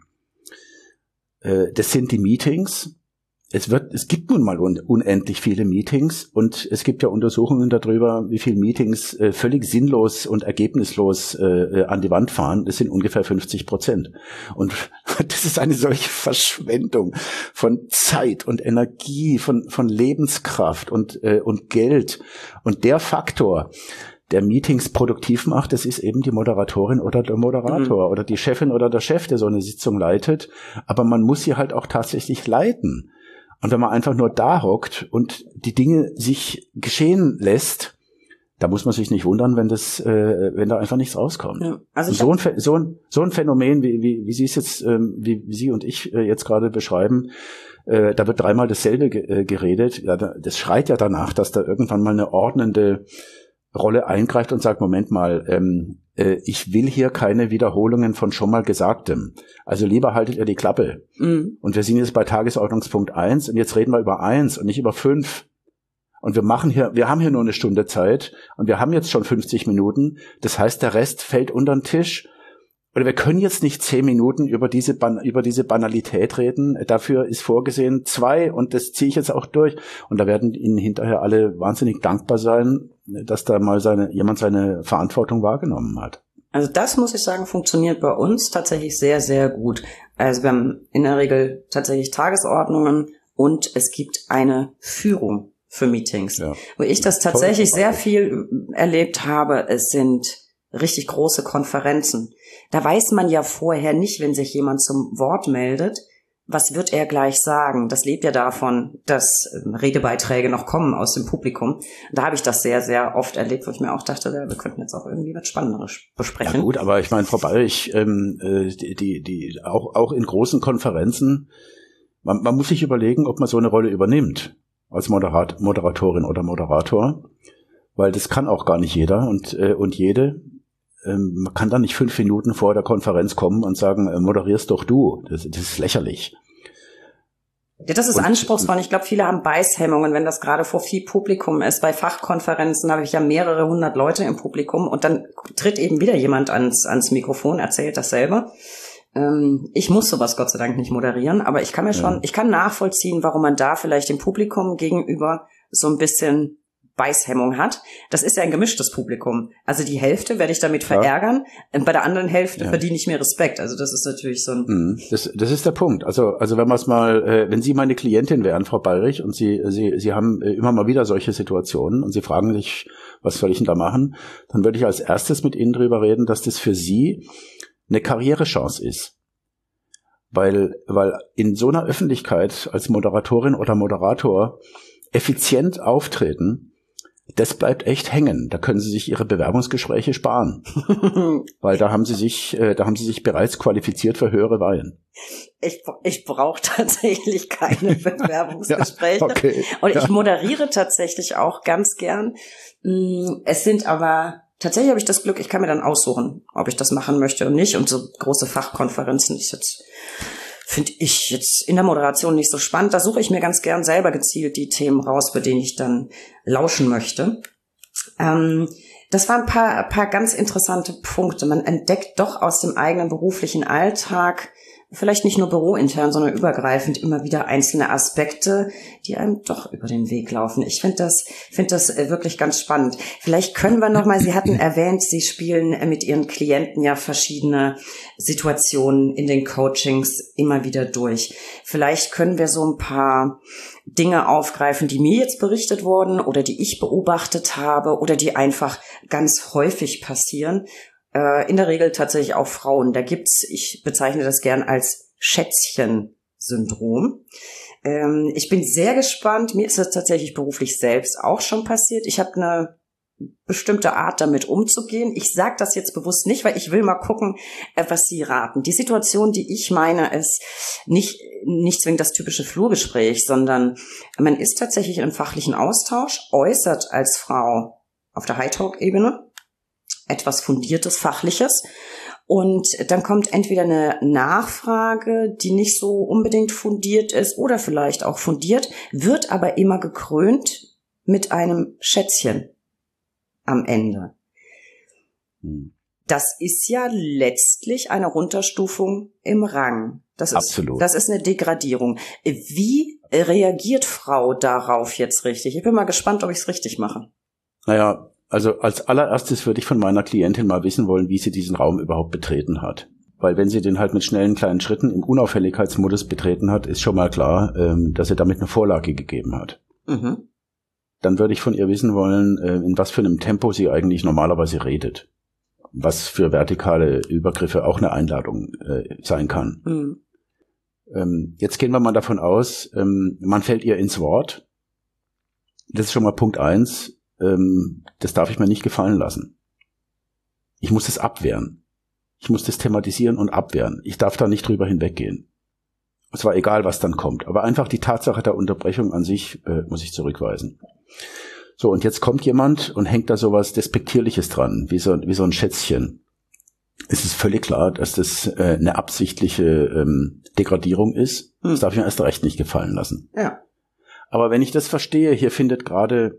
äh, das sind die Meetings. Es wird, es gibt nun mal un, unendlich viele Meetings und es gibt ja Untersuchungen darüber, wie viele Meetings äh, völlig sinnlos und ergebnislos äh, an die Wand fahren. Das sind ungefähr fünfzig Prozent. Und das ist eine solche Verschwendung von Zeit und Energie, von von Lebenskraft und äh, und Geld. Und der Faktor, der Meetings produktiv macht, das ist eben die Moderatorin oder der Moderator mhm. oder die Chefin oder der Chef, der so eine Sitzung leitet. Aber man muss sie halt auch tatsächlich leiten. Und wenn man einfach nur da hockt und die Dinge sich geschehen lässt, da muss man sich nicht wundern, wenn das, äh, wenn da einfach nichts rauskommt. Ja, also so, ein, so, ein, so ein Phänomen, wie, wie, wie Sie es jetzt, ähm, wie, wie Sie und ich äh, jetzt gerade beschreiben, äh, da wird dreimal dasselbe ge- äh, geredet. Ja, da, das schreit ja danach, dass da irgendwann mal eine ordnende Rolle eingreift und sagt, Moment mal, ähm, äh, ich will hier keine Wiederholungen von schon mal Gesagtem. Also lieber haltet ihr die Klappe. Mhm. Und wir sind jetzt bei Tagesordnungspunkt eins und jetzt reden wir über eins und nicht über fünf. Und wir machen hier, wir haben hier nur eine Stunde Zeit und wir haben jetzt schon fünfzig Minuten. Das heißt, der Rest fällt unter den Tisch. Oder wir können jetzt nicht zehn Minuten über diese Ban- über diese Banalität reden. Dafür ist vorgesehen zwei und das ziehe ich jetzt auch durch. Und da werden Ihnen hinterher alle wahnsinnig dankbar sein, dass da mal seine jemand seine Verantwortung wahrgenommen hat. Also das, muss ich sagen, funktioniert bei uns tatsächlich sehr, sehr gut. Also wir haben in der Regel tatsächlich Tagesordnungen und es gibt eine Führung für Meetings. Ja. Wo ich das tatsächlich sehr viel erlebt habe, es sind richtig große Konferenzen. Da weiß man ja vorher nicht, wenn sich jemand zum Wort meldet, was wird er gleich sagen. Das lebt ja davon, dass Redebeiträge noch kommen aus dem Publikum. Da habe ich das sehr, sehr oft erlebt, wo ich mir auch dachte, wir könnten jetzt auch irgendwie was Spannenderes besprechen. Ja gut, aber ich meine, Frau Bayrich, ähm, die, die, die, auch, auch in großen Konferenzen, man, man muss sich überlegen, ob man so eine Rolle übernimmt als Moderat, Moderatorin oder Moderator, weil das kann auch gar nicht jeder und, äh, und jede. Man kann da nicht fünf Minuten vor der Konferenz kommen und sagen, moderierst doch du. Das, das ist lächerlich. Ja, das ist und, anspruchsvoll. Ich glaube, viele haben Beißhemmungen, wenn das gerade vor viel Publikum ist. Bei Fachkonferenzen habe ich ja mehrere hundert Leute im Publikum und dann tritt eben wieder jemand ans, ans Mikrofon, erzählt dasselbe. Ähm, ich muss sowas Gott sei Dank nicht moderieren, aber ich kann mir schon, ja. ich kann nachvollziehen, warum man da vielleicht dem Publikum gegenüber so ein bisschen Beißhemmung hat. Das ist ja ein gemischtes Publikum. Also die Hälfte werde ich damit verärgern, ja. Bei der anderen Hälfte ja. verdiene ich mir Respekt. Also das ist natürlich so ein... Das, das ist der Punkt. Also, also wenn man es mal, äh, wenn Sie meine Klientin wären, Frau Bayrich, und Sie, Sie, Sie haben immer mal wieder solche Situationen und Sie fragen sich, was soll ich denn da machen, dann würde ich als erstes mit Ihnen drüber reden, dass das für Sie eine Karrierechance ist. Weil, weil in so einer Öffentlichkeit als Moderatorin oder Moderator effizient auftreten, das bleibt echt hängen. Da können Sie sich Ihre Bewerbungsgespräche sparen. Weil da haben Sie sich, äh, da haben Sie sich bereits qualifiziert für höhere Weihen. Ich, ich brauche tatsächlich keine Bewerbungsgespräche. Ja, okay. Und ja. ich moderiere tatsächlich auch ganz gern. Es sind aber, tatsächlich habe ich das Glück, ich kann mir dann aussuchen, ob ich das machen möchte oder nicht. Und so große Fachkonferenzen ist jetzt, finde ich jetzt in der Moderation nicht so spannend. Da suche ich mir ganz gern selber gezielt die Themen raus, bei denen ich dann lauschen möchte. Ähm, das waren ein paar, ein paar ganz interessante Punkte. Man entdeckt doch aus dem eigenen beruflichen Alltag, vielleicht nicht nur bürointern, sondern übergreifend immer wieder einzelne Aspekte, die einem doch über den Weg laufen. Ich finde das, finde das wirklich ganz spannend. Vielleicht können wir noch mal, Sie hatten erwähnt, Sie spielen mit Ihren Klienten ja verschiedene Situationen in den Coachings immer wieder durch. Vielleicht können wir so ein paar Dinge aufgreifen, die mir jetzt berichtet wurden oder die ich beobachtet habe oder die einfach ganz häufig passieren. In der Regel tatsächlich auch Frauen. Da gibt's, ich bezeichne das gern als Schätzchen-Syndrom. Ähm, ich bin sehr gespannt. Mir ist das tatsächlich beruflich selbst auch schon passiert. Ich habe eine bestimmte Art, damit umzugehen. Ich sage das jetzt bewusst nicht, weil ich will mal gucken, was Sie raten. Die Situation, die ich meine, ist nicht, nicht zwingend das typische Flurgespräch, sondern man ist tatsächlich in einem fachlichen Austausch, äußert als Frau auf der High-Talk-Ebene etwas Fundiertes, Fachliches. Und dann kommt entweder eine Nachfrage, die nicht so unbedingt fundiert ist oder vielleicht auch fundiert, wird aber immer gekrönt mit einem Schätzchen am Ende. Das ist ja letztlich eine Runterstufung im Rang. Das ist, Absolut. Das ist eine Degradierung. Wie reagiert Frau darauf jetzt richtig? Ich bin mal gespannt, ob ich es richtig mache. Naja, also als allererstes würde ich von meiner Klientin mal wissen wollen, wie sie diesen Raum überhaupt betreten hat. Weil wenn sie den halt mit schnellen kleinen Schritten im Unauffälligkeitsmodus betreten hat, ist schon mal klar, dass sie damit eine Vorlage gegeben hat. Mhm. Dann würde ich von ihr wissen wollen, in was für einem Tempo sie eigentlich normalerweise redet. Was für vertikale Übergriffe auch eine Einladung äh, sein kann. Mhm. Ähm, jetzt gehen wir mal davon aus, ähm, man fällt ihr ins Wort. Das ist schon mal Punkt eins. Ähm, das darf ich mir nicht gefallen lassen. Ich muss das abwehren. Ich muss das thematisieren und abwehren. Ich darf da nicht drüber hinweggehen. Und zwar egal, was dann kommt. Aber einfach die Tatsache der Unterbrechung an sich äh, muss ich zurückweisen. So, und jetzt kommt jemand und hängt da sowas Despektierliches dran, wie so, wie so ein Schätzchen. Es ist völlig klar, dass das äh, eine absichtliche ähm, Degradierung ist. Hm. Das darf ich mir erst recht nicht gefallen lassen. Ja. Aber wenn ich das verstehe, hier findet gerade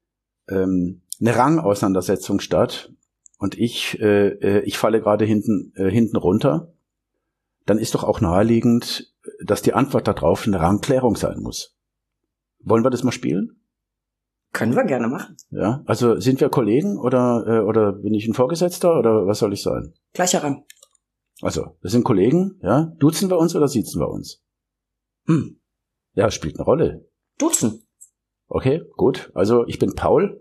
ähm, eine Rangauseinandersetzung statt und ich äh, ich falle gerade hinten äh, hinten runter, dann ist doch auch naheliegend, dass die Antwort darauf eine Rangklärung sein muss. Wollen wir das mal spielen? Können wir gerne machen. Ja, also sind wir Kollegen oder äh, oder bin ich ein Vorgesetzter oder was soll ich sein? Gleicher Rang. Also, wir sind Kollegen, ja? Duzen wir uns oder siezen wir uns? Hm. Ja, spielt eine Rolle. Duzen. Okay, gut. Also, ich bin Paul.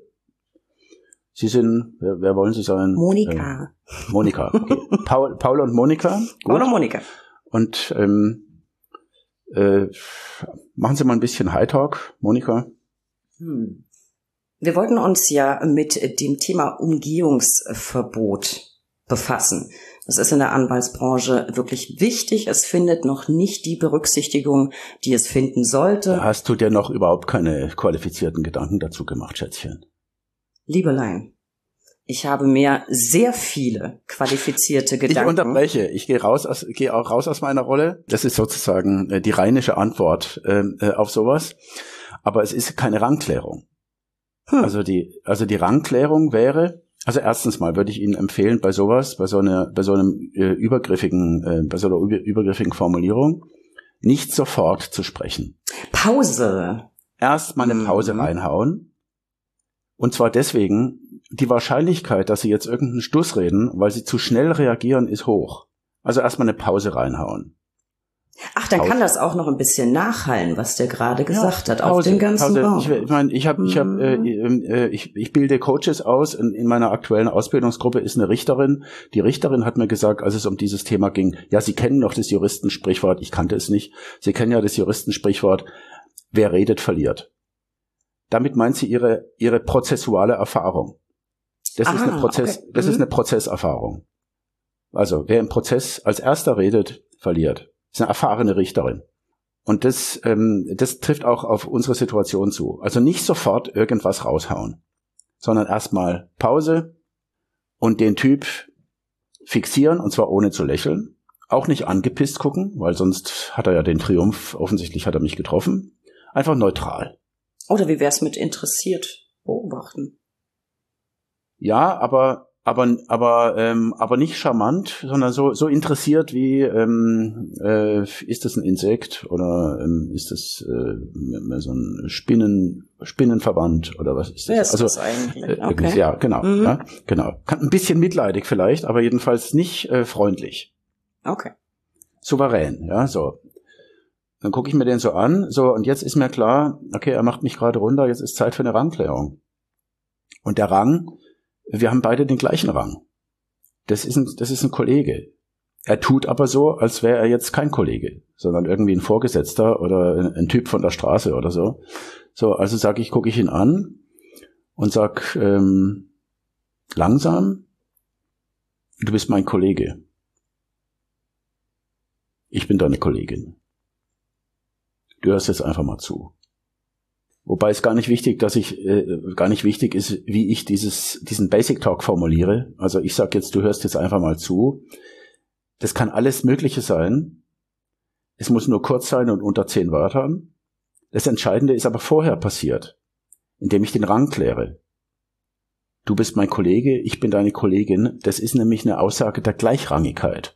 Sie sind, wer, wer wollen Sie sein? Monika. Äh, Monika, okay. Paul, Paul und Monika. Gut. Paul und Monika. Und ähm, äh, machen Sie mal ein bisschen High Talk, Monika. Hm. Wir wollten uns ja mit dem Thema Umgehungsverbot befassen. Das ist in der Anwaltsbranche wirklich wichtig. Es findet noch nicht die Berücksichtigung, die es finden sollte. Hast du dir noch überhaupt keine qualifizierten Gedanken dazu gemacht, Schätzchen? Liebelein, ich habe mir sehr viele qualifizierte Gedanken. Ich unterbreche. Ich gehe raus aus, gehe auch raus aus meiner Rolle. Das ist sozusagen äh, die rheinische Antwort äh, auf sowas. Aber es ist keine Rangklärung. Hm. Also die, also die Rangklärung wäre, also erstens mal würde ich Ihnen empfehlen, bei sowas, bei so einer, bei so einem äh, übergriffigen, äh, bei so einer über, übergriffigen Formulierung, nicht sofort zu sprechen. Pause. Erst mal eine Pause mhm. reinhauen. Und zwar deswegen, die Wahrscheinlichkeit, dass Sie jetzt irgendeinen Stuss reden, weil Sie zu schnell reagieren, ist hoch. Also erstmal eine Pause reinhauen. Ach, dann Pause. Kann das auch noch ein bisschen nachhallen, was der gerade gesagt ja, hat, Pause, auf den ganzen Pause. Raum. Ich, ich meine, ich habe, ich habe, äh, ich, ich bilde Coaches aus. In, in meiner aktuellen Ausbildungsgruppe ist eine Richterin. Die Richterin hat mir gesagt, als es um dieses Thema ging, ja, Sie kennen doch das Juristensprichwort. Ich kannte es nicht. Sie kennen ja das Juristensprichwort: Wer redet, verliert. Damit meint sie ihre ihre prozessuale Erfahrung. Das Aha, ist eine Prozess, okay. das mhm. ist eine Prozesserfahrung. Also wer im Prozess als erster redet, verliert. Das ist eine erfahrene Richterin. Und das, ähm, das trifft auch auf unsere Situation zu. Also nicht sofort irgendwas raushauen, sondern erstmal Pause und den Typ fixieren, und zwar ohne zu lächeln. Auch nicht angepisst gucken, weil sonst hat er ja den Triumph, offensichtlich hat er mich getroffen. Einfach neutral. Oder wie wär's mit interessiert beobachten? Ja, aber aber aber ähm, aber nicht charmant, sondern so so interessiert wie ähm, äh, ist das ein Insekt oder ähm, ist das äh, so ein Spinnen Spinnenverband oder was ist das? Ja, ist also das eigentlich? Äh, okay. Ja, genau, mhm. ja, genau. Ein bisschen mitleidig vielleicht, aber jedenfalls nicht äh, freundlich. Okay. Souverän, ja, so. Dann gucke ich mir den so an, so, und jetzt ist mir klar, okay, er macht mich gerade runter, jetzt ist Zeit für eine Rangklärung. Und der Rang, wir haben beide den gleichen Rang. Das ist ein, das ist ein Kollege. Er tut aber so, als wäre er jetzt kein Kollege, sondern irgendwie ein Vorgesetzter oder ein, ein Typ von der Straße oder so. So, also sage ich, gucke ich ihn an und sag, ähm, langsam, du bist mein Kollege. Ich bin deine Kollegin. Du hörst jetzt einfach mal zu. Wobei es gar nicht wichtig, dass ich äh, gar nicht wichtig ist, wie ich dieses diesen Basic Talk formuliere. Also ich sage jetzt, du hörst jetzt einfach mal zu. Das kann alles Mögliche sein. Es muss nur kurz sein und unter zehn Wörtern. Das Entscheidende ist aber vorher passiert, indem ich den Rang kläre. Du bist mein Kollege, ich bin deine Kollegin. Das ist nämlich eine Aussage der Gleichrangigkeit.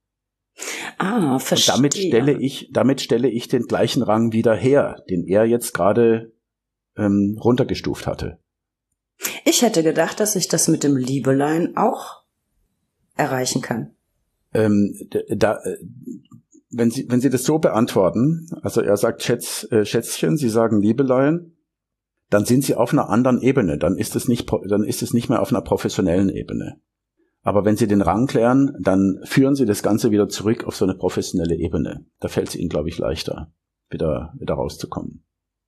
Ah, verstehe. Und damit stelle ich, damit stelle ich den gleichen Rang wieder her, den er jetzt gerade ähm, runtergestuft hatte. Ich hätte gedacht, dass ich das mit dem Liebelein auch erreichen kann. Ähm, da, wenn Sie, wenn Sie das so beantworten, also er sagt Schätz, äh, Schätzchen, Sie sagen Liebelein, dann sind Sie auf einer anderen Ebene. Dann ist es nicht, dann ist es nicht mehr auf einer professionellen Ebene. Aber wenn Sie den Rang klären, dann führen Sie das Ganze wieder zurück auf so eine professionelle Ebene. Da fällt es Ihnen, glaube ich, leichter, wieder, wieder rauszukommen.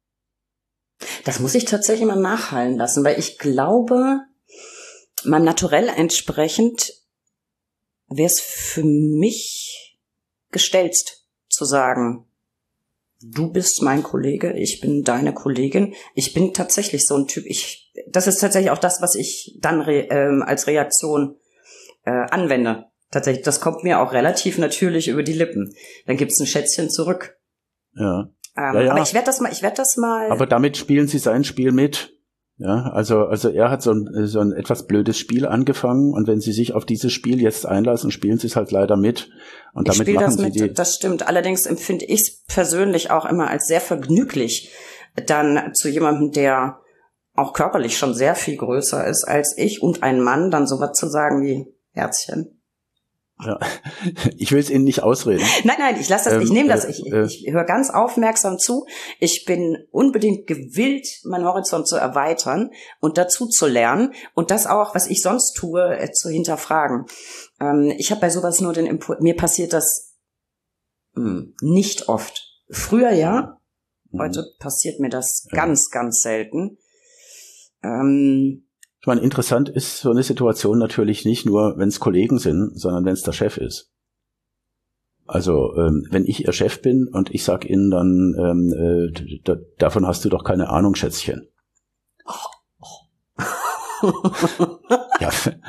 Das muss ich tatsächlich mal nachhallen lassen, weil ich glaube, meinem Naturell entsprechend wäre es für mich gestelzt zu sagen, du bist mein Kollege, ich bin deine Kollegin. Ich bin tatsächlich so ein Typ. Ich, das ist tatsächlich auch das, was ich dann re, ähm, als Reaktion äh, anwende. Tatsächlich, das kommt mir auch relativ natürlich über die Lippen. Dann gibt's ein Schätzchen zurück. Ja. Ähm, ja, ja. Aber ich werde das mal, ich werde das mal. Aber damit spielen Sie sein Spiel mit. Ja, also, also er hat so ein, so ein etwas blödes Spiel angefangen und wenn Sie sich auf dieses Spiel jetzt einlassen, spielen Sie es halt leider mit und damit ich machen das Sie mit, die. Das stimmt. Allerdings empfinde ich es persönlich auch immer als sehr vergnüglich, dann zu jemandem, der auch körperlich schon sehr viel größer ist als ich und ein Mann, dann sowas zu sagen wie Herzchen. Ja, ich will es Ihnen nicht ausreden. Nein, nein, ich lasse das, ähm, ich nehme das, äh, ich, äh, ich höre ganz aufmerksam zu. Ich bin unbedingt gewillt, meinen Horizont zu erweitern und dazu zu lernen und das auch, was ich sonst tue, äh, zu hinterfragen. Ähm, ich habe bei sowas nur den Impuls, mir passiert das mh, nicht oft. Früher ja, mhm. Heute passiert mir das Ja. ganz, ganz selten. Ähm, Ich meine, interessant ist so eine Situation natürlich nicht nur, wenn es Kollegen sind, sondern wenn es der Chef ist. Also ähm, wenn ich Ihr Chef bin und ich sag Ihnen dann, ähm, äh, d- d- davon hast du doch keine Ahnung, Schätzchen. Ja,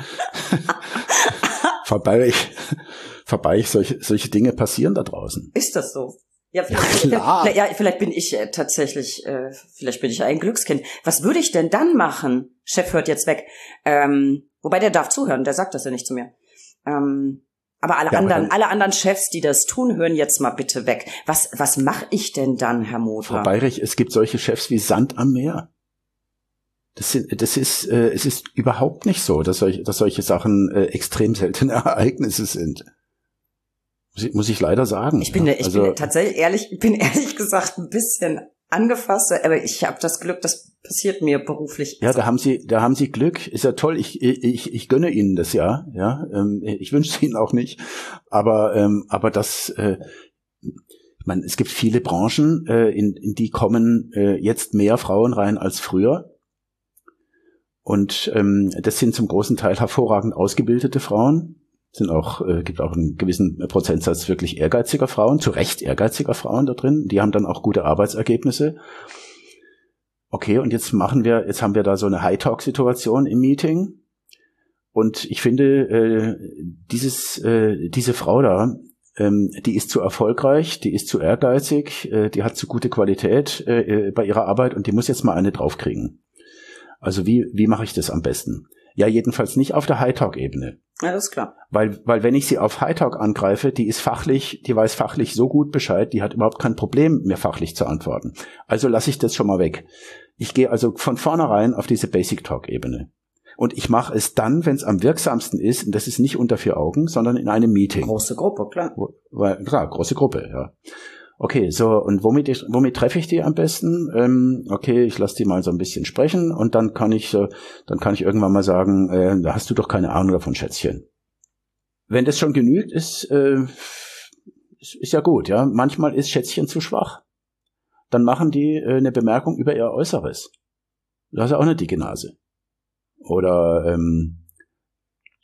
vorbei, vorbei, solche, solche Dinge passieren da draußen. Ist das so? Ja, Ja, vielleicht, klar. vielleicht, ja, vielleicht bin ich äh, tatsächlich, äh, vielleicht bin ich ein Glückskind. Was würde ich denn dann machen? Chef hört jetzt weg. Ähm, wobei der darf zuhören, der sagt das ja nicht zu mir. Ähm, aber alle Ja, aber anderen, dann- alle anderen Chefs, die das tun, hören jetzt mal bitte weg. Was, was mache ich denn dann, Herr Moser? Frau Bayrich, es gibt solche Chefs wie Sand am Meer. Das, sind, das ist, äh, es ist überhaupt nicht so, dass solche, dass solche Sachen äh, extrem seltene Ereignisse sind. Muss ich, muss ich leider sagen. Ich bin, ja. ich also, bin tatsächlich ehrlich, ich bin ehrlich gesagt ein bisschen angefasst, aber ich habe das Glück, das passiert mir beruflich. Ja, da haben Sie, da haben Sie Glück. Ist ja toll. Ich, ich, ich gönne Ihnen das ja. Ja, ähm, ich wünsche es Ihnen auch nicht. Aber, ähm, aber das, äh, ich meine, es gibt viele Branchen, äh, in, in die kommen äh, jetzt mehr Frauen rein als früher. Und ähm, das sind zum großen Teil hervorragend ausgebildete Frauen. Sind auch, äh, gibt auch einen gewissen Prozentsatz wirklich ehrgeiziger Frauen, zu Recht ehrgeiziger Frauen da drin. Die haben dann auch gute Arbeitsergebnisse. Okay, und jetzt machen wir, jetzt haben wir da so eine High-Talk-Situation im Meeting. Und ich finde, äh, dieses, äh, diese Frau da, ähm, die ist zu erfolgreich, die ist zu ehrgeizig, äh, die hat zu gute Qualität äh, bei ihrer Arbeit und die muss jetzt mal eine draufkriegen. Also wie, wie mache ich das am besten? Ja, jedenfalls nicht auf der High-Talk-Ebene. Ja, das ist klar. Weil, weil wenn ich sie auf High-Talk angreife, die ist fachlich, die weiß fachlich so gut Bescheid, die hat überhaupt kein Problem, mir fachlich zu antworten. Also lasse ich das schon mal weg. Ich gehe also von vornherein auf diese Basic-Talk-Ebene. Und ich mache es dann, wenn es am wirksamsten ist, und das ist nicht unter vier Augen, sondern in einem Meeting. Große Gruppe, klar. Wo, weil, klar, große Gruppe, ja. Okay, so, und womit, ich, womit treffe ich die am besten? Ähm, okay, ich lasse die mal so ein bisschen sprechen und dann kann ich so, dann kann ich irgendwann mal sagen, äh, da hast du doch keine Ahnung davon, Schätzchen. Wenn das schon genügt, ist, äh, ist, ist ja gut, ja. Manchmal ist Schätzchen zu schwach. Dann machen die äh, eine Bemerkung über ihr Äußeres. Du hast ja auch eine dicke Nase. Oder, ähm,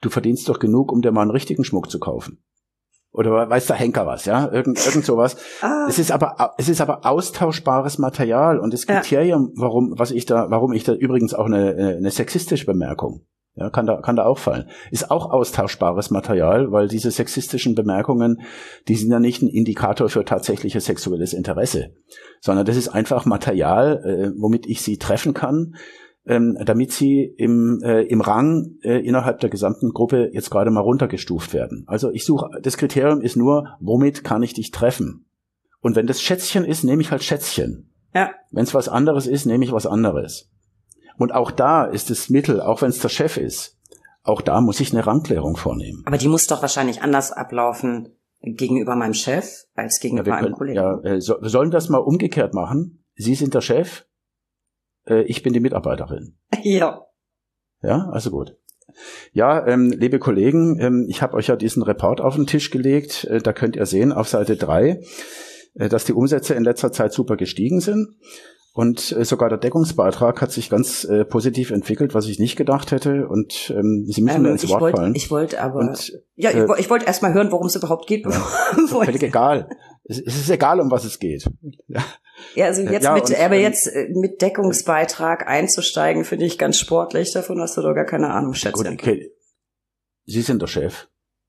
du verdienst doch genug, um dir mal einen richtigen Schmuck zu kaufen. Oder weiß der Henker was, ja? Irgend, irgend sowas. Ah. Es ist aber, es ist aber austauschbares Material und das Kriterium, ja. warum, was ich da, warum ich da übrigens auch eine, eine sexistische Bemerkung, ja, kann da, kann da auch fallen, ist auch austauschbares Material, weil diese sexistischen Bemerkungen, die sind ja nicht ein Indikator für tatsächliches sexuelles Interesse, sondern das ist einfach Material, äh, womit ich sie treffen kann, ähm, damit sie im, äh, im Rang äh, innerhalb der gesamten Gruppe jetzt gerade mal runtergestuft werden. Also ich suche, das Kriterium ist nur, womit kann ich dich treffen? Und wenn das Schätzchen ist, nehme ich halt Schätzchen. Ja. Wenn es was anderes ist, nehme ich was anderes. Und auch da ist das Mittel, auch wenn es der Chef ist, auch da muss ich eine Rangklärung vornehmen. Aber die muss doch wahrscheinlich anders ablaufen gegenüber meinem Chef als gegenüber ja, einem Kollegen. Ja, äh, so, wir sollen das mal umgekehrt machen. Sie sind der Chef, äh, ich bin die Mitarbeiterin. Ja. Ja, also gut. Ja, ähm, liebe Kollegen, ähm, ich habe euch ja diesen Report auf den Tisch gelegt. Äh, da könnt ihr sehen auf Seite drei, äh, dass die Umsätze in letzter Zeit super gestiegen sind. Und äh, sogar der Deckungsbeitrag hat sich ganz äh, positiv entwickelt, was ich nicht gedacht hätte. Und ähm, Sie müssen ähm, mir ins Wort wollt, fallen. Ich wollte aber, und, ja, äh, ich, ich wollte erst mal hören, worum es überhaupt geht. Ja, völlig egal. Es, es ist egal, um was es geht. Ja, ja also jetzt ja, mit, und, aber jetzt äh, mit Deckungsbeitrag einzusteigen, finde ich ganz sportlich. Davon hast du doch gar keine Ahnung, Schätzchen. Gut, okay. Sie sind der Chef.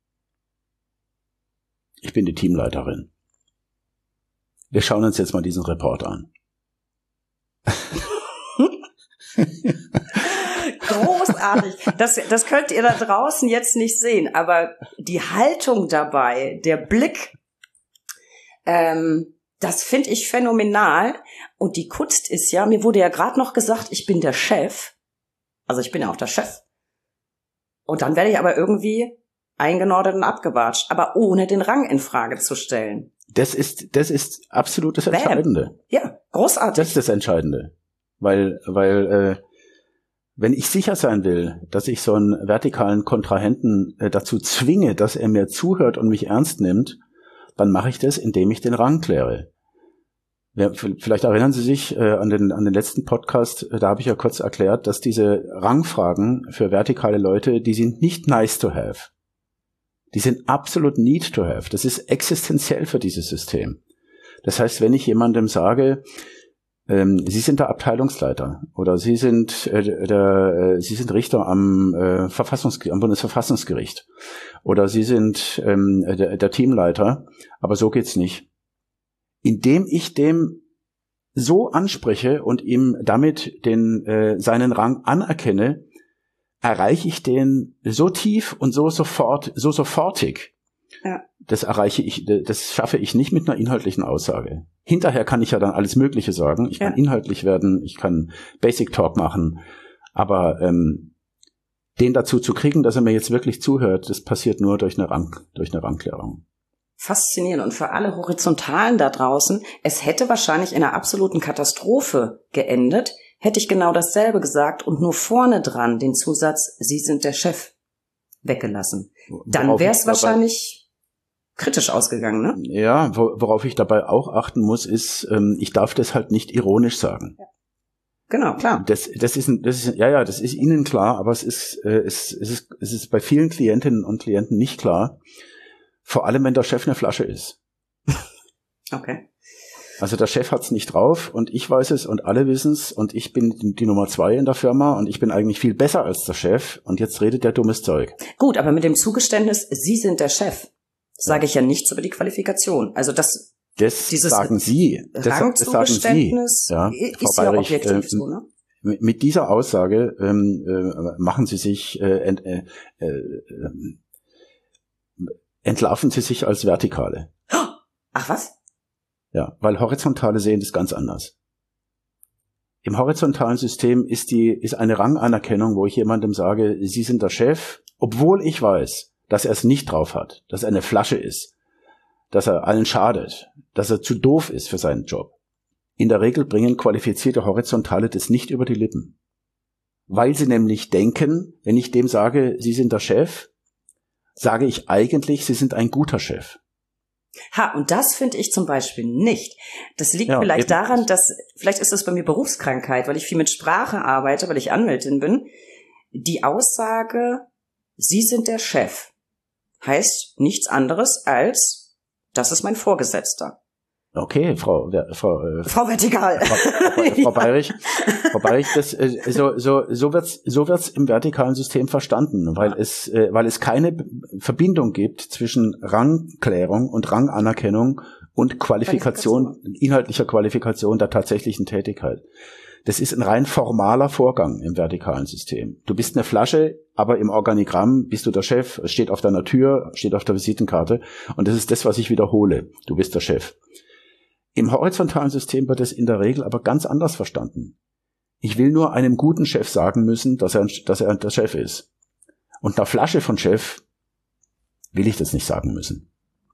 Ich bin die Teamleiterin. Wir schauen uns jetzt mal diesen Report an. Großartig. Das, das könnt ihr da draußen jetzt nicht sehen, aber die Haltung dabei, der Blick, ähm, das finde ich phänomenal. Und die Kunst ist ja, mir wurde ja gerade noch gesagt, ich bin der Chef. Also ich bin ja auch der Chef. Und dann werde ich aber irgendwie eingenordet und abgewatscht, aber ohne den Rang in Frage zu stellen. Das ist, das ist absolut das Entscheidende. Ja, großartig. Das ist das Entscheidende. Weil, weil, äh, wenn ich sicher sein will, dass ich so einen vertikalen Kontrahenten äh, dazu zwinge, dass er mir zuhört und mich ernst nimmt, dann mache ich das, indem ich den Rang kläre. Ja, vielleicht erinnern Sie sich äh, an den an den letzten Podcast, äh, da habe ich ja kurz erklärt, dass diese Rangfragen für vertikale Leute, die sind nicht nice to have. Die sind absolut need to have. Das ist existenziell für dieses System. Das heißt, wenn ich jemandem sage, ähm, Sie sind der Abteilungsleiter oder Sie sind äh, der, äh, Sie sind Richter am äh, Verfassungs- am Bundesverfassungsgericht oder Sie sind ähm, der, der Teamleiter, aber so geht's nicht. Indem ich dem so anspreche und ihm damit den äh, seinen Rang anerkenne, erreiche ich den so tief und so sofort, so sofortig. Ja. Das erreiche ich, das schaffe ich nicht mit einer inhaltlichen Aussage. Hinterher kann ich ja dann alles Mögliche sagen. Ich kann ja. inhaltlich werden, ich kann Basic Talk machen, aber ähm, den dazu zu kriegen, dass er mir jetzt wirklich zuhört, das passiert nur durch eine Rang, durch eine Rangklärung. Faszinierend. Und für alle Horizontalen da draußen, es hätte wahrscheinlich in einer absoluten Katastrophe geendet, hätte ich genau dasselbe gesagt und nur vorne dran den Zusatz, Sie sind der Chef, weggelassen. Dann wäre es wahrscheinlich kritisch ausgegangen, ne? Ja, worauf ich dabei auch achten muss, ist, ähm, ich darf das halt nicht ironisch sagen. Ja. Genau, klar. Das, das ist, das ist, ja, ja, das ist Ihnen klar, aber es ist, äh, es, es ist, es ist bei vielen Klientinnen und Klienten nicht klar. Vor allem, wenn der Chef eine Flasche ist. Okay. Also der Chef hat's nicht drauf und ich weiß es und alle wissen's und ich bin die Nummer zwei in der Firma und ich bin eigentlich viel besser als der Chef und jetzt redet der dummes Zeug. Gut, aber mit dem Zugeständnis, Sie sind der Chef, sage ich ja nichts über die Qualifikation. Also das, das dieses sagen Sie. Das, das sagen Sie. Ja, ist Frau ja Bayrich, objektiv äh, so, ne? Mit dieser Aussage ähm, äh, machen Sie sich äh, ent, äh, äh, entlarven Sie sich als Vertikale. Ach was? Ja, weil Horizontale sehen das ganz anders. Im horizontalen System ist die ist eine Ranganerkennung, wo ich jemandem sage, Sie sind der Chef, obwohl ich weiß, dass er es nicht drauf hat, dass er eine Flasche ist, dass er allen schadet, dass er zu doof ist für seinen Job. In der Regel bringen qualifizierte Horizontale das nicht über die Lippen. Weil sie nämlich denken, wenn ich dem sage, Sie sind der Chef, sage ich eigentlich, Sie sind ein guter Chef. Ha, und das finde ich zum Beispiel nicht. Das liegt ja, vielleicht eben. daran, dass, vielleicht ist das bei mir Berufskrankheit, weil ich viel mit Sprache arbeite, weil ich Anwältin bin. Die Aussage, Sie sind der Chef. Heißt nichts anderes als, das ist mein Vorgesetzter. Okay, Frau, Frau, äh, Frau Vertikal. Frau, Frau, Frau Bayrich, Frau Bayrich, das, äh, so, so, so wird's, so wird's im vertikalen System verstanden, weil es, äh, weil es keine Verbindung gibt zwischen Rangklärung und Ranganerkennung und Qualifikation, Qualifikation, inhaltlicher Qualifikation der tatsächlichen Tätigkeit. Das ist ein rein formaler Vorgang im vertikalen System. Du bist eine Flasche, aber im Organigramm bist du der Chef, es steht auf deiner Tür, steht auf der Visitenkarte und das ist das, was ich wiederhole. Du bist der Chef. Im horizontalen System wird es in der Regel aber ganz anders verstanden. Ich will nur einem guten Chef sagen müssen, dass er, dass er der Chef ist. Und einer Flasche von Chef will ich das nicht sagen müssen.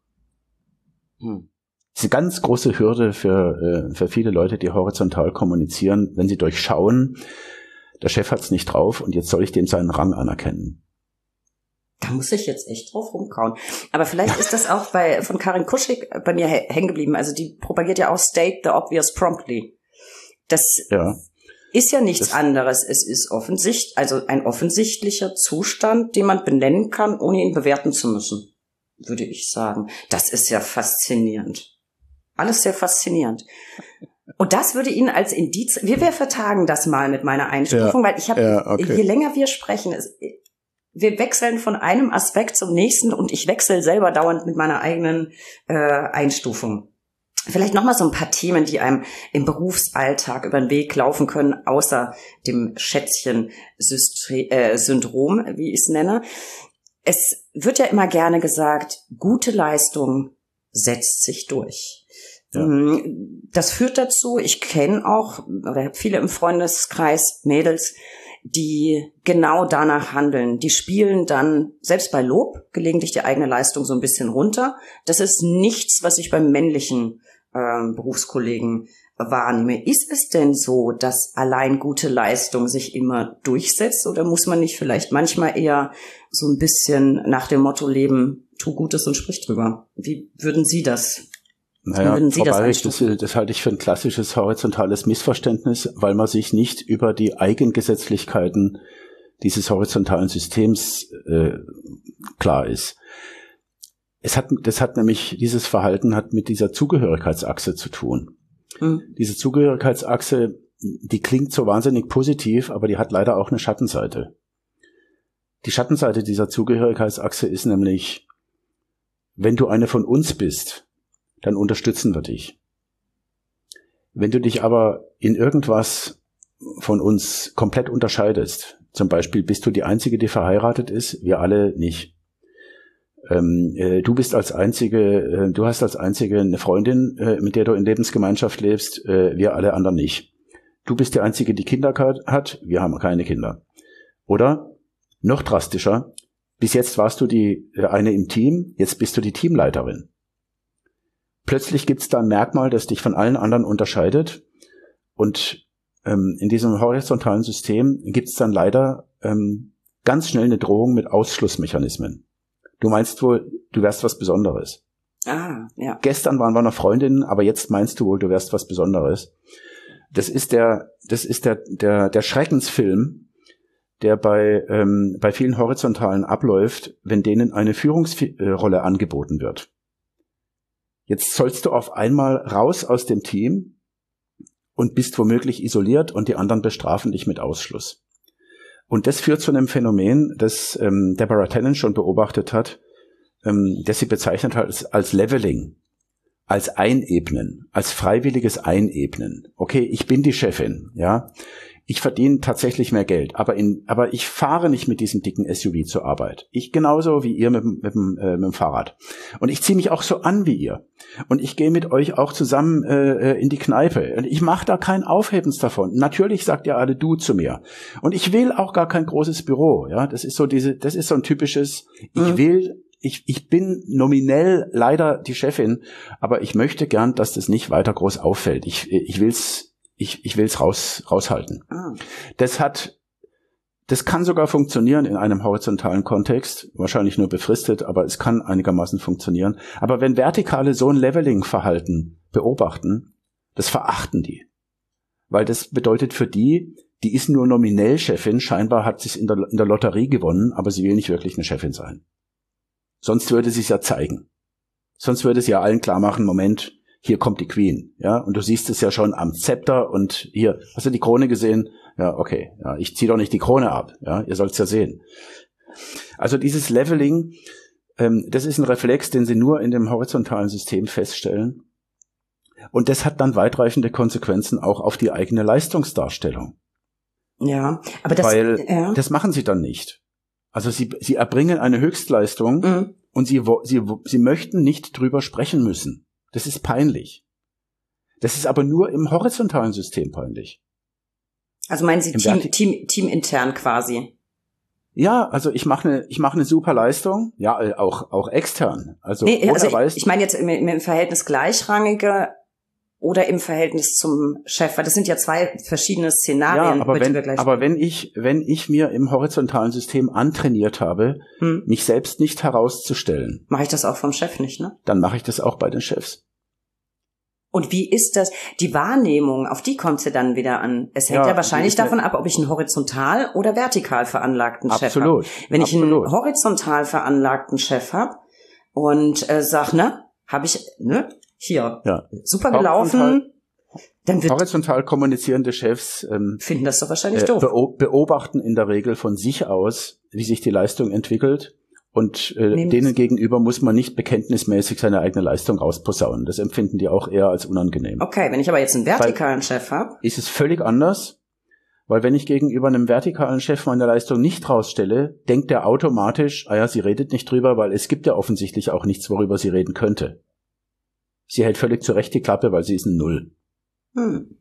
Hm. Das ist eine ganz große Hürde für, für viele Leute, die horizontal kommunizieren, wenn sie durchschauen, der Chef hat's nicht drauf und jetzt soll ich dem seinen Rang anerkennen. Da muss ich jetzt echt drauf rumkauen. Aber vielleicht ist das auch bei von Karin Kuschig bei mir hängen geblieben. Also die propagiert ja auch State the obvious promptly. Das ja. ist ja nichts das anderes. Es ist offensichtlich, also ein offensichtlicher Zustand, den man benennen kann, ohne ihn bewerten zu müssen, würde ich sagen. Das ist ja faszinierend. Alles sehr faszinierend. Und das würde Ihnen als Indiz, wir, wir vertagen das mal mit meiner Einstufung, ja, weil ich habe, ja, okay. je länger wir sprechen, es, wir wechseln von einem Aspekt zum nächsten und ich wechsle selber dauernd mit meiner eigenen äh, Einstufung. Vielleicht nochmal so ein paar Themen, die einem im Berufsalltag über den Weg laufen können, außer dem Schätzchen-Syndrom, wie ich es nenne. Es wird ja immer gerne gesagt, gute Leistung setzt sich durch. Ja. Das führt dazu, ich kenne auch oder viele im Freundeskreis Mädels, die genau danach handeln. Die spielen dann, selbst bei Lob, gelegentlich die eigene Leistung so ein bisschen runter. Das ist nichts, was ich beim männlichen äh, Berufskollegen wahrnehme. Ist es denn so, dass allein gute Leistung sich immer durchsetzt oder muss man nicht vielleicht manchmal eher so ein bisschen nach dem Motto leben, tu Gutes und sprich drüber? Wie würden Sie das Naja, Frau Bayrich, das, das halte ich für ein klassisches horizontales Missverständnis, weil man sich nicht über die Eigengesetzlichkeiten dieses horizontalen Systems äh, klar ist. Es hat, das hat nämlich, dieses Verhalten hat mit dieser Zugehörigkeitsachse zu tun. Mhm. Diese Zugehörigkeitsachse, die klingt so wahnsinnig positiv, aber die hat leider auch eine Schattenseite. Die Schattenseite dieser Zugehörigkeitsachse ist nämlich, wenn du eine von uns bist, dann unterstützen wir dich. Wenn du dich aber in irgendwas von uns komplett unterscheidest, zum Beispiel bist du die Einzige, die verheiratet ist, wir alle nicht. Ähm, äh, du bist als Einzige, äh, du hast als Einzige eine Freundin, äh, mit der du in Lebensgemeinschaft lebst, äh, wir alle anderen nicht. Du bist die Einzige, die Kinder hat, wir haben keine Kinder. Oder, noch drastischer, bis jetzt warst du die äh, eine im Team, jetzt bist du die Teamleiterin. Plötzlich gibt es da ein Merkmal, das dich von allen anderen unterscheidet. Und ähm, in diesem horizontalen System gibt es dann leider ähm, ganz schnell eine Drohung mit Ausschlussmechanismen. Du meinst wohl, du wärst was Besonderes. Ah, ja. Gestern waren wir noch Freundinnen, aber jetzt meinst du wohl, du wärst was Besonderes. Das ist der, das ist der, der, der Schreckensfilm, der bei ähm, bei vielen Horizontalen abläuft, wenn denen eine Führungsrolle angeboten wird. Jetzt sollst du auf einmal raus aus dem Team und bist womöglich isoliert und die anderen bestrafen dich mit Ausschluss. Und das führt zu einem Phänomen, das ähm, Deborah Tannen schon beobachtet hat, ähm, das sie bezeichnet hat als, als Leveling, als Einebnen, als freiwilliges Einebnen. Okay, ich bin die Chefin, ja. Ich verdiene tatsächlich mehr Geld, aber in, aber ich fahre nicht mit diesem dicken S U V zur Arbeit. Ich genauso wie ihr mit, mit, äh, mit dem Fahrrad. Und ich ziehe mich auch so an wie ihr. Und ich gehe mit euch auch zusammen äh, in die Kneipe. Und ich mache da kein Aufhebens davon. Natürlich sagt ihr alle du zu mir. Und ich will auch gar kein großes Büro. Ja, das ist so diese, das ist so ein typisches. Ich will, ich ich bin nominell leider die Chefin, aber ich möchte gern, dass das nicht weiter groß auffällt. Ich ich will's. Ich, ich will es raus, raushalten. Ah. Das hat, das kann sogar funktionieren in einem horizontalen Kontext, wahrscheinlich nur befristet, aber es kann einigermaßen funktionieren. Aber wenn Vertikale so ein Leveling-Verhalten beobachten, das verachten die. Weil das bedeutet für die, die ist nur nominell Chefin, scheinbar hat sie es in der, in der Lotterie gewonnen, aber sie will nicht wirklich eine Chefin sein. Sonst würde sie es ja zeigen. Sonst würde sie ja allen klar machen, Moment, hier kommt die Queen, ja, und du siehst es ja schon am Zepter und hier, hast du die Krone gesehen? Ja, okay, ja, ich ziehe doch nicht die Krone ab, ja, ihr sollt's ja sehen. Also dieses Leveling, ähm, das ist ein Reflex, den sie nur in dem horizontalen System feststellen. Und das hat dann weitreichende Konsequenzen auch auf die eigene Leistungsdarstellung. Ja, aber das, Weil ja. das machen sie dann nicht. Also sie, sie erbringen eine Höchstleistung Mhm. und sie, sie, sie möchten nicht drüber sprechen müssen. Das ist peinlich. Das ist aber nur im horizontalen System peinlich. Also meinen Sie Im Team, Verti- Team, teamintern quasi? Ja, also ich mache eine, ich mache eine super Leistung, ja, äh, auch auch extern. Also, Nee, oder also ich, weiß, ich meine jetzt im, im Verhältnis Gleichrangige oder im Verhältnis zum Chef, weil das sind ja zwei verschiedene Szenarien, ja, aber über die wenn, wir gleich aber wenn ich, wenn ich mir im horizontalen System antrainiert habe, hm. mich selbst nicht herauszustellen, mache ich das auch vom Chef nicht, ne? dann mache ich das auch bei den Chefs. Und wie ist das, die Wahrnehmung, auf die kommt sie dann wieder an. Es hängt Ja, ja wahrscheinlich die ist davon ab, ob ich einen horizontal oder vertikal veranlagten Chef habe. Absolut. Wenn ich absolut. einen horizontal veranlagten Chef habe und äh, sag, ne, habe ich, ne, hier, Ja. super gelaufen, Horizontal- dann wird, Horizontal kommunizierende Chefs ähm, finden das doch wahrscheinlich äh, doof. beo- beobachten in der Regel von sich aus, wie sich die Leistung entwickelt. Und äh, Nehmen denen Sie- gegenüber muss man nicht bekenntnismäßig seine eigene Leistung rausposaunen. Das empfinden die auch eher als unangenehm. Okay, wenn ich aber jetzt einen vertikalen Chef habe, Ist es völlig anders, weil wenn ich gegenüber einem vertikalen Chef meine Leistung nicht rausstelle, denkt er automatisch, ah ja, sie redet nicht drüber, weil es gibt ja offensichtlich auch nichts, worüber sie reden könnte. Sie hält völlig zurecht die Klappe, weil sie ist ein Null. hm.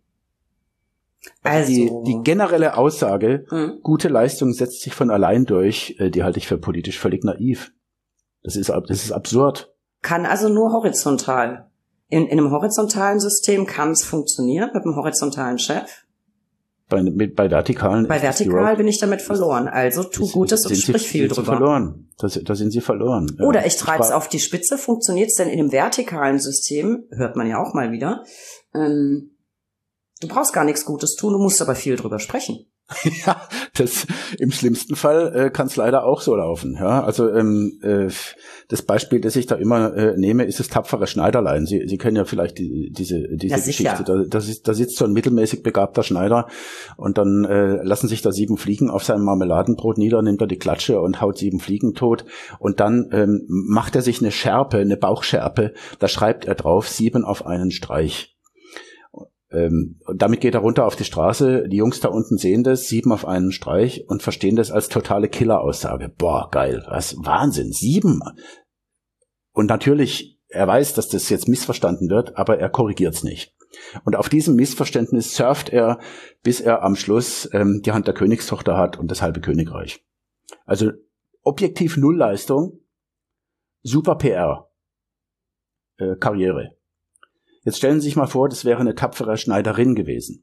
Also die, die generelle Aussage, hm. gute Leistung setzt sich von allein durch, äh, die halte ich für politisch völlig naiv. Das ist, ab- das ist absurd. kann also nur horizontal. In, in einem horizontalen System kann es funktionieren mit einem horizontalen Chef. Bei, mit, bei vertikalen Bei ist das die vertikal Rock- bin ich damit verloren. Also tu ist- Gutes und sind sie- sprich viel sind sie drüber. verloren. Da, da sind sie verloren. Ja. Oder ich treibe es fra- auf die Spitze. Funktioniert es denn in einem vertikalen System? Hört man ja auch mal wieder. Ähm, du brauchst gar nichts Gutes tun, du musst aber viel drüber sprechen. Ja, das im schlimmsten Fall äh, kann es leider auch so laufen. Ja, also ähm, äh, das Beispiel, das ich da immer äh, nehme, ist das tapfere Schneiderlein. Sie, Sie kennen ja vielleicht die, diese diese Ja, sicher. Geschichte. Da, das ist, da sitzt so ein mittelmäßig begabter Schneider und dann äh, lassen sich da sieben Fliegen auf seinem Marmeladenbrot nieder, nimmt er die Klatsche und haut sieben Fliegen tot und dann ähm, macht er sich eine Schärpe, eine Bauchschärpe. Da schreibt er drauf sieben auf einen Streich. Ähm, und damit geht er runter auf die Straße. Die Jungs da unten sehen das, sieben auf einen Streich und verstehen das als totale Killeraussage. Boah, geil, was Wahnsinn, sieben. Und natürlich, er weiß, dass das jetzt missverstanden wird, aber er korrigiert's nicht. Und auf diesem Missverständnis surft er, bis er am Schluss ähm, die Hand der Königstochter hat und das halbe Königreich. Also objektiv Nullleistung, super P R, äh, Karriere. Jetzt stellen Sie sich mal vor, das wäre eine tapfere Schneiderin gewesen.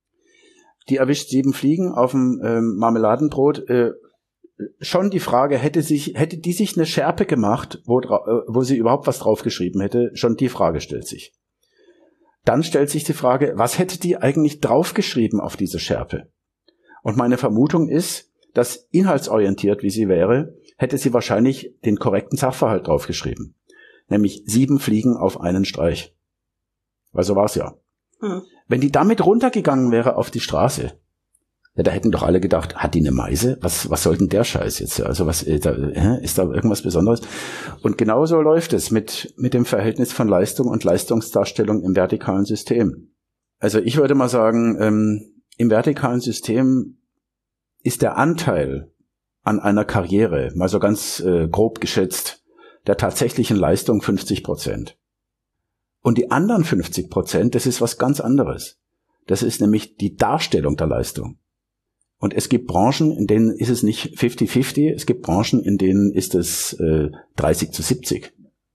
Die erwischt sieben Fliegen auf dem ähm, Marmeladenbrot. Äh, schon die Frage, hätte sich, hätte die sich eine Schärpe gemacht, wo, dra- äh, wo sie überhaupt was draufgeschrieben hätte, schon die Frage stellt sich. Dann stellt sich die Frage, was hätte die eigentlich draufgeschrieben auf diese Schärpe? Und meine Vermutung ist, dass inhaltsorientiert, wie sie wäre, hätte sie wahrscheinlich den korrekten Sachverhalt draufgeschrieben. Nämlich sieben Fliegen auf einen Streich. Weil so war's ja. Hm. Wenn die damit runtergegangen wäre auf die Straße, ja, da hätten doch alle gedacht, hat die eine Meise? Was, was soll denn der Scheiß jetzt? Also was, äh, da, hä? Ist da irgendwas Besonderes? Und genauso läuft es mit, mit dem Verhältnis von Leistung und Leistungsdarstellung im vertikalen System. Also ich würde mal sagen, ähm, im vertikalen System ist der Anteil an einer Karriere, mal so ganz äh, grob geschätzt, der tatsächlichen Leistung fünfzig Prozent. Und die anderen fünfzig Prozent, das ist was ganz anderes. Das ist nämlich die Darstellung der Leistung. Und es gibt Branchen, in denen ist es nicht fifty fifty, es gibt Branchen, in denen ist es äh, dreißig zu siebzig.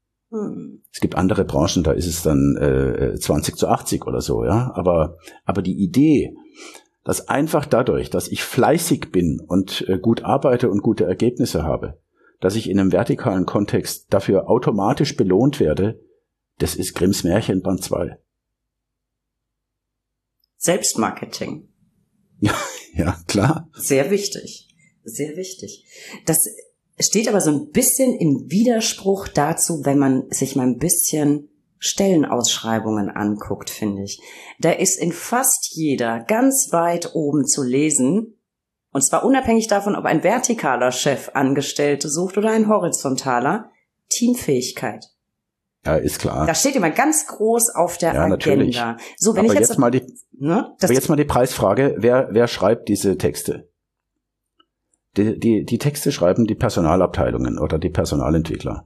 Hm. Es gibt andere Branchen, da ist es dann äh, zwanzig zu achtzig oder so, ja. Aber, aber die Idee, dass einfach dadurch, dass ich fleißig bin und äh, gut arbeite und gute Ergebnisse habe, dass ich in einem vertikalen Kontext dafür automatisch belohnt werde, das ist Grimms Märchen Band zwei. Selbstmarketing. Ja, Ja, klar. Sehr wichtig. Sehr wichtig. Das steht aber so ein bisschen im Widerspruch dazu, wenn man sich mal ein bisschen Stellenausschreibungen anguckt, finde ich. Da ist in fast jeder ganz weit oben zu lesen, und zwar unabhängig davon, ob ein vertikaler Chef Angestellte sucht oder ein horizontaler, Teamfähigkeit. Ja, ist klar. Das steht immer ganz groß auf der ja, Agenda. Natürlich. So, wenn aber ich jetzt, jetzt mal die, ne, aber jetzt mal die Preisfrage, wer, wer schreibt diese Texte? Die, die, die Texte schreiben die Personalabteilungen oder die Personalentwickler.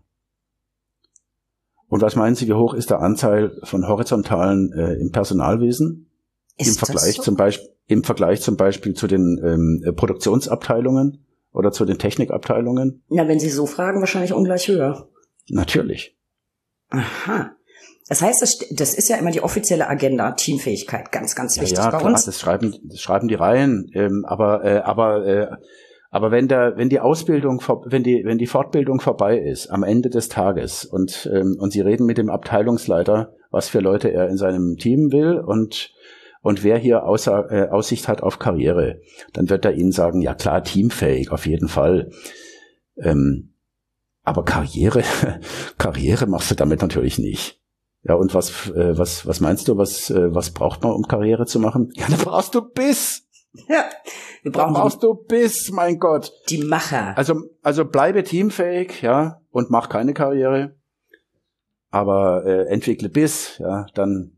Und was meinen Sie, wie hoch ist der Anteil von Horizontalen äh, im Personalwesen? Ist Im Vergleich so? zum Beispiel, im Vergleich zum Beispiel zu den ähm, Produktionsabteilungen oder zu den Technikabteilungen? Na, wenn Sie so fragen, wahrscheinlich ungleich höher. Natürlich. Aha. Das heißt, das, das ist ja immer die offizielle Agenda, Teamfähigkeit, ganz, ganz wichtig ja, ja, bei klar, uns. Das schreiben, das schreiben die Reihen, ähm, aber, äh, aber, äh, aber wenn der, wenn die Ausbildung, wenn die, wenn die Fortbildung vorbei ist, am Ende des Tages und, ähm, und Sie reden mit dem Abteilungsleiter, was für Leute er in seinem Team will und, und wer hier außer, äh, Aussicht hat auf Karriere, dann wird er Ihnen sagen, ja klar, teamfähig, auf jeden Fall. Ähm, aber Karriere, Karriere machst du damit natürlich nicht. Ja, und was, äh, was, was meinst du, was, äh, was braucht man, um Karriere zu machen? Ja, da brauchst du Biss. Ja, wir brauchen da brauchst du Biss, mein Gott. Die Macher. Also, also bleibe teamfähig, ja, und mach keine Karriere. Aber äh, entwickle Biss, ja, dann.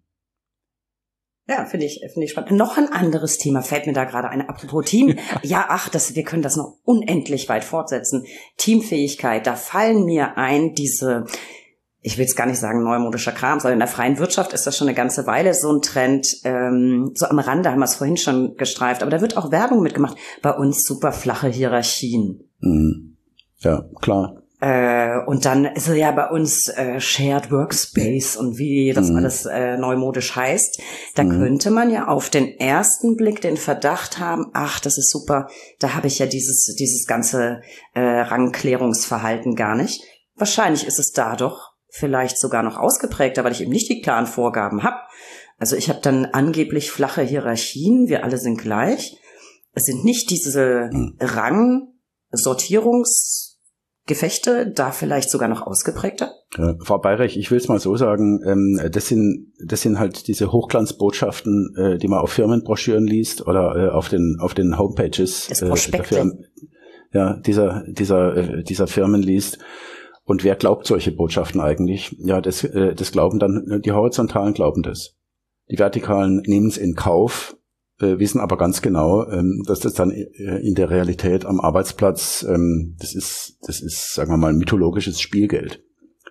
Ja, finde ich, finde ich spannend. Noch ein anderes Thema fällt mir da gerade ein. Apropos Team. Ja, ach, das, wir können das noch unendlich weit fortsetzen. Teamfähigkeit, da fallen mir ein diese, ich will jetzt gar nicht sagen neumodischer Kram, sondern in der freien Wirtschaft ist das schon eine ganze Weile so ein Trend. Ähm, so am Rande haben wir es vorhin schon gestreift, aber da wird auch Werbung mitgemacht. Bei uns super flache Hierarchien. Mhm. Ja, klar. Äh, und dann ist es ja bei uns äh, Shared Workspace und wie das mhm. alles äh, neumodisch heißt. Da mhm. könnte man ja auf den ersten Blick den Verdacht haben, ach, das ist super, da habe ich ja dieses dieses ganze äh, Rangklärungsverhalten gar nicht. Wahrscheinlich ist es da doch vielleicht sogar noch ausgeprägter, weil ich eben nicht die klaren Vorgaben habe. Also ich habe dann angeblich flache Hierarchien, wir alle sind gleich. Es sind nicht diese mhm. Rangsortierungs Gefechte, da vielleicht sogar noch ausgeprägter? Ja, Frau Beirich, ich will es mal so sagen, ähm, das sind das sind halt diese Hochglanzbotschaften, äh, die man auf Firmenbroschüren liest oder äh, auf den auf den Homepages das äh, der Firmen, ja, dieser dieser äh, dieser Firmen liest. Und wer glaubt solche Botschaften eigentlich? Ja, das äh, das glauben dann die Horizontalen glauben das. Die Vertikalen nehmen es in Kauf. Äh, wissen aber ganz genau, ähm, dass das dann äh, in der Realität am Arbeitsplatz, ähm, das ist, das ist, sagen wir mal, mythologisches Spielgeld.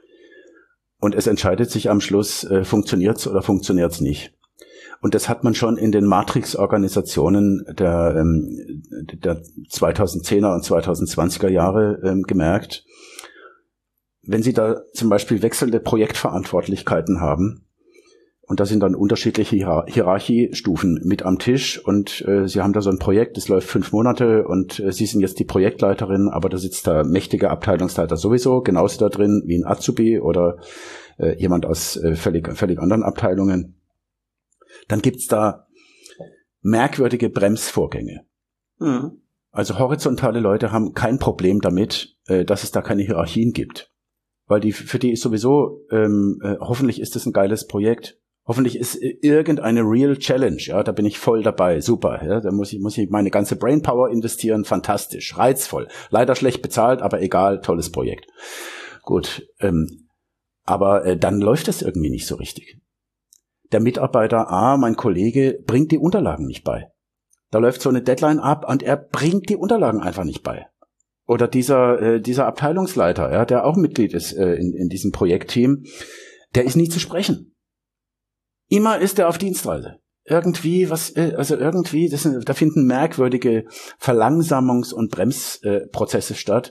Und es entscheidet sich am Schluss, äh, funktioniert's oder funktioniert's nicht. Und das hat man schon in den Matrix-Organisationen der, ähm, der zweitausendzehner und zweitausendzwanziger Jahre ähm, gemerkt. Wenn Sie da zum Beispiel wechselnde Projektverantwortlichkeiten haben, und da sind dann unterschiedliche Hier- Hierarchiestufen mit am Tisch und äh, Sie haben da so ein Projekt, das läuft fünf Monate und äh, Sie sind jetzt die Projektleiterin, aber da sitzt der mächtige Abteilungsleiter sowieso genauso da drin wie ein Azubi oder äh, jemand aus äh, völlig, völlig anderen Abteilungen. Dann gibt's da merkwürdige Bremsvorgänge. Mhm. Also horizontale Leute haben kein Problem damit, äh, dass es da keine Hierarchien gibt. Weil die für die ist sowieso, ähm, äh, hoffentlich ist es ein geiles Projekt. Hoffentlich ist irgendeine Real Challenge, ja, da bin ich voll dabei, super, ja, da muss ich, muss ich meine ganze Brainpower investieren, fantastisch, reizvoll, leider schlecht bezahlt, aber egal, tolles Projekt. Gut, ähm, aber äh, dann läuft das irgendwie nicht so richtig. Der Mitarbeiter A, mein Kollege, bringt die Unterlagen nicht bei. Da läuft so eine Deadline ab und er bringt die Unterlagen einfach nicht bei. Oder dieser, äh, dieser Abteilungsleiter, ja, der auch Mitglied ist äh, in, in diesem Projektteam, der ist nie zu sprechen. Immer ist er auf Dienstreise. Irgendwie, was, also irgendwie, das sind, da finden merkwürdige Verlangsamungs- und Bremsprozesse äh, statt.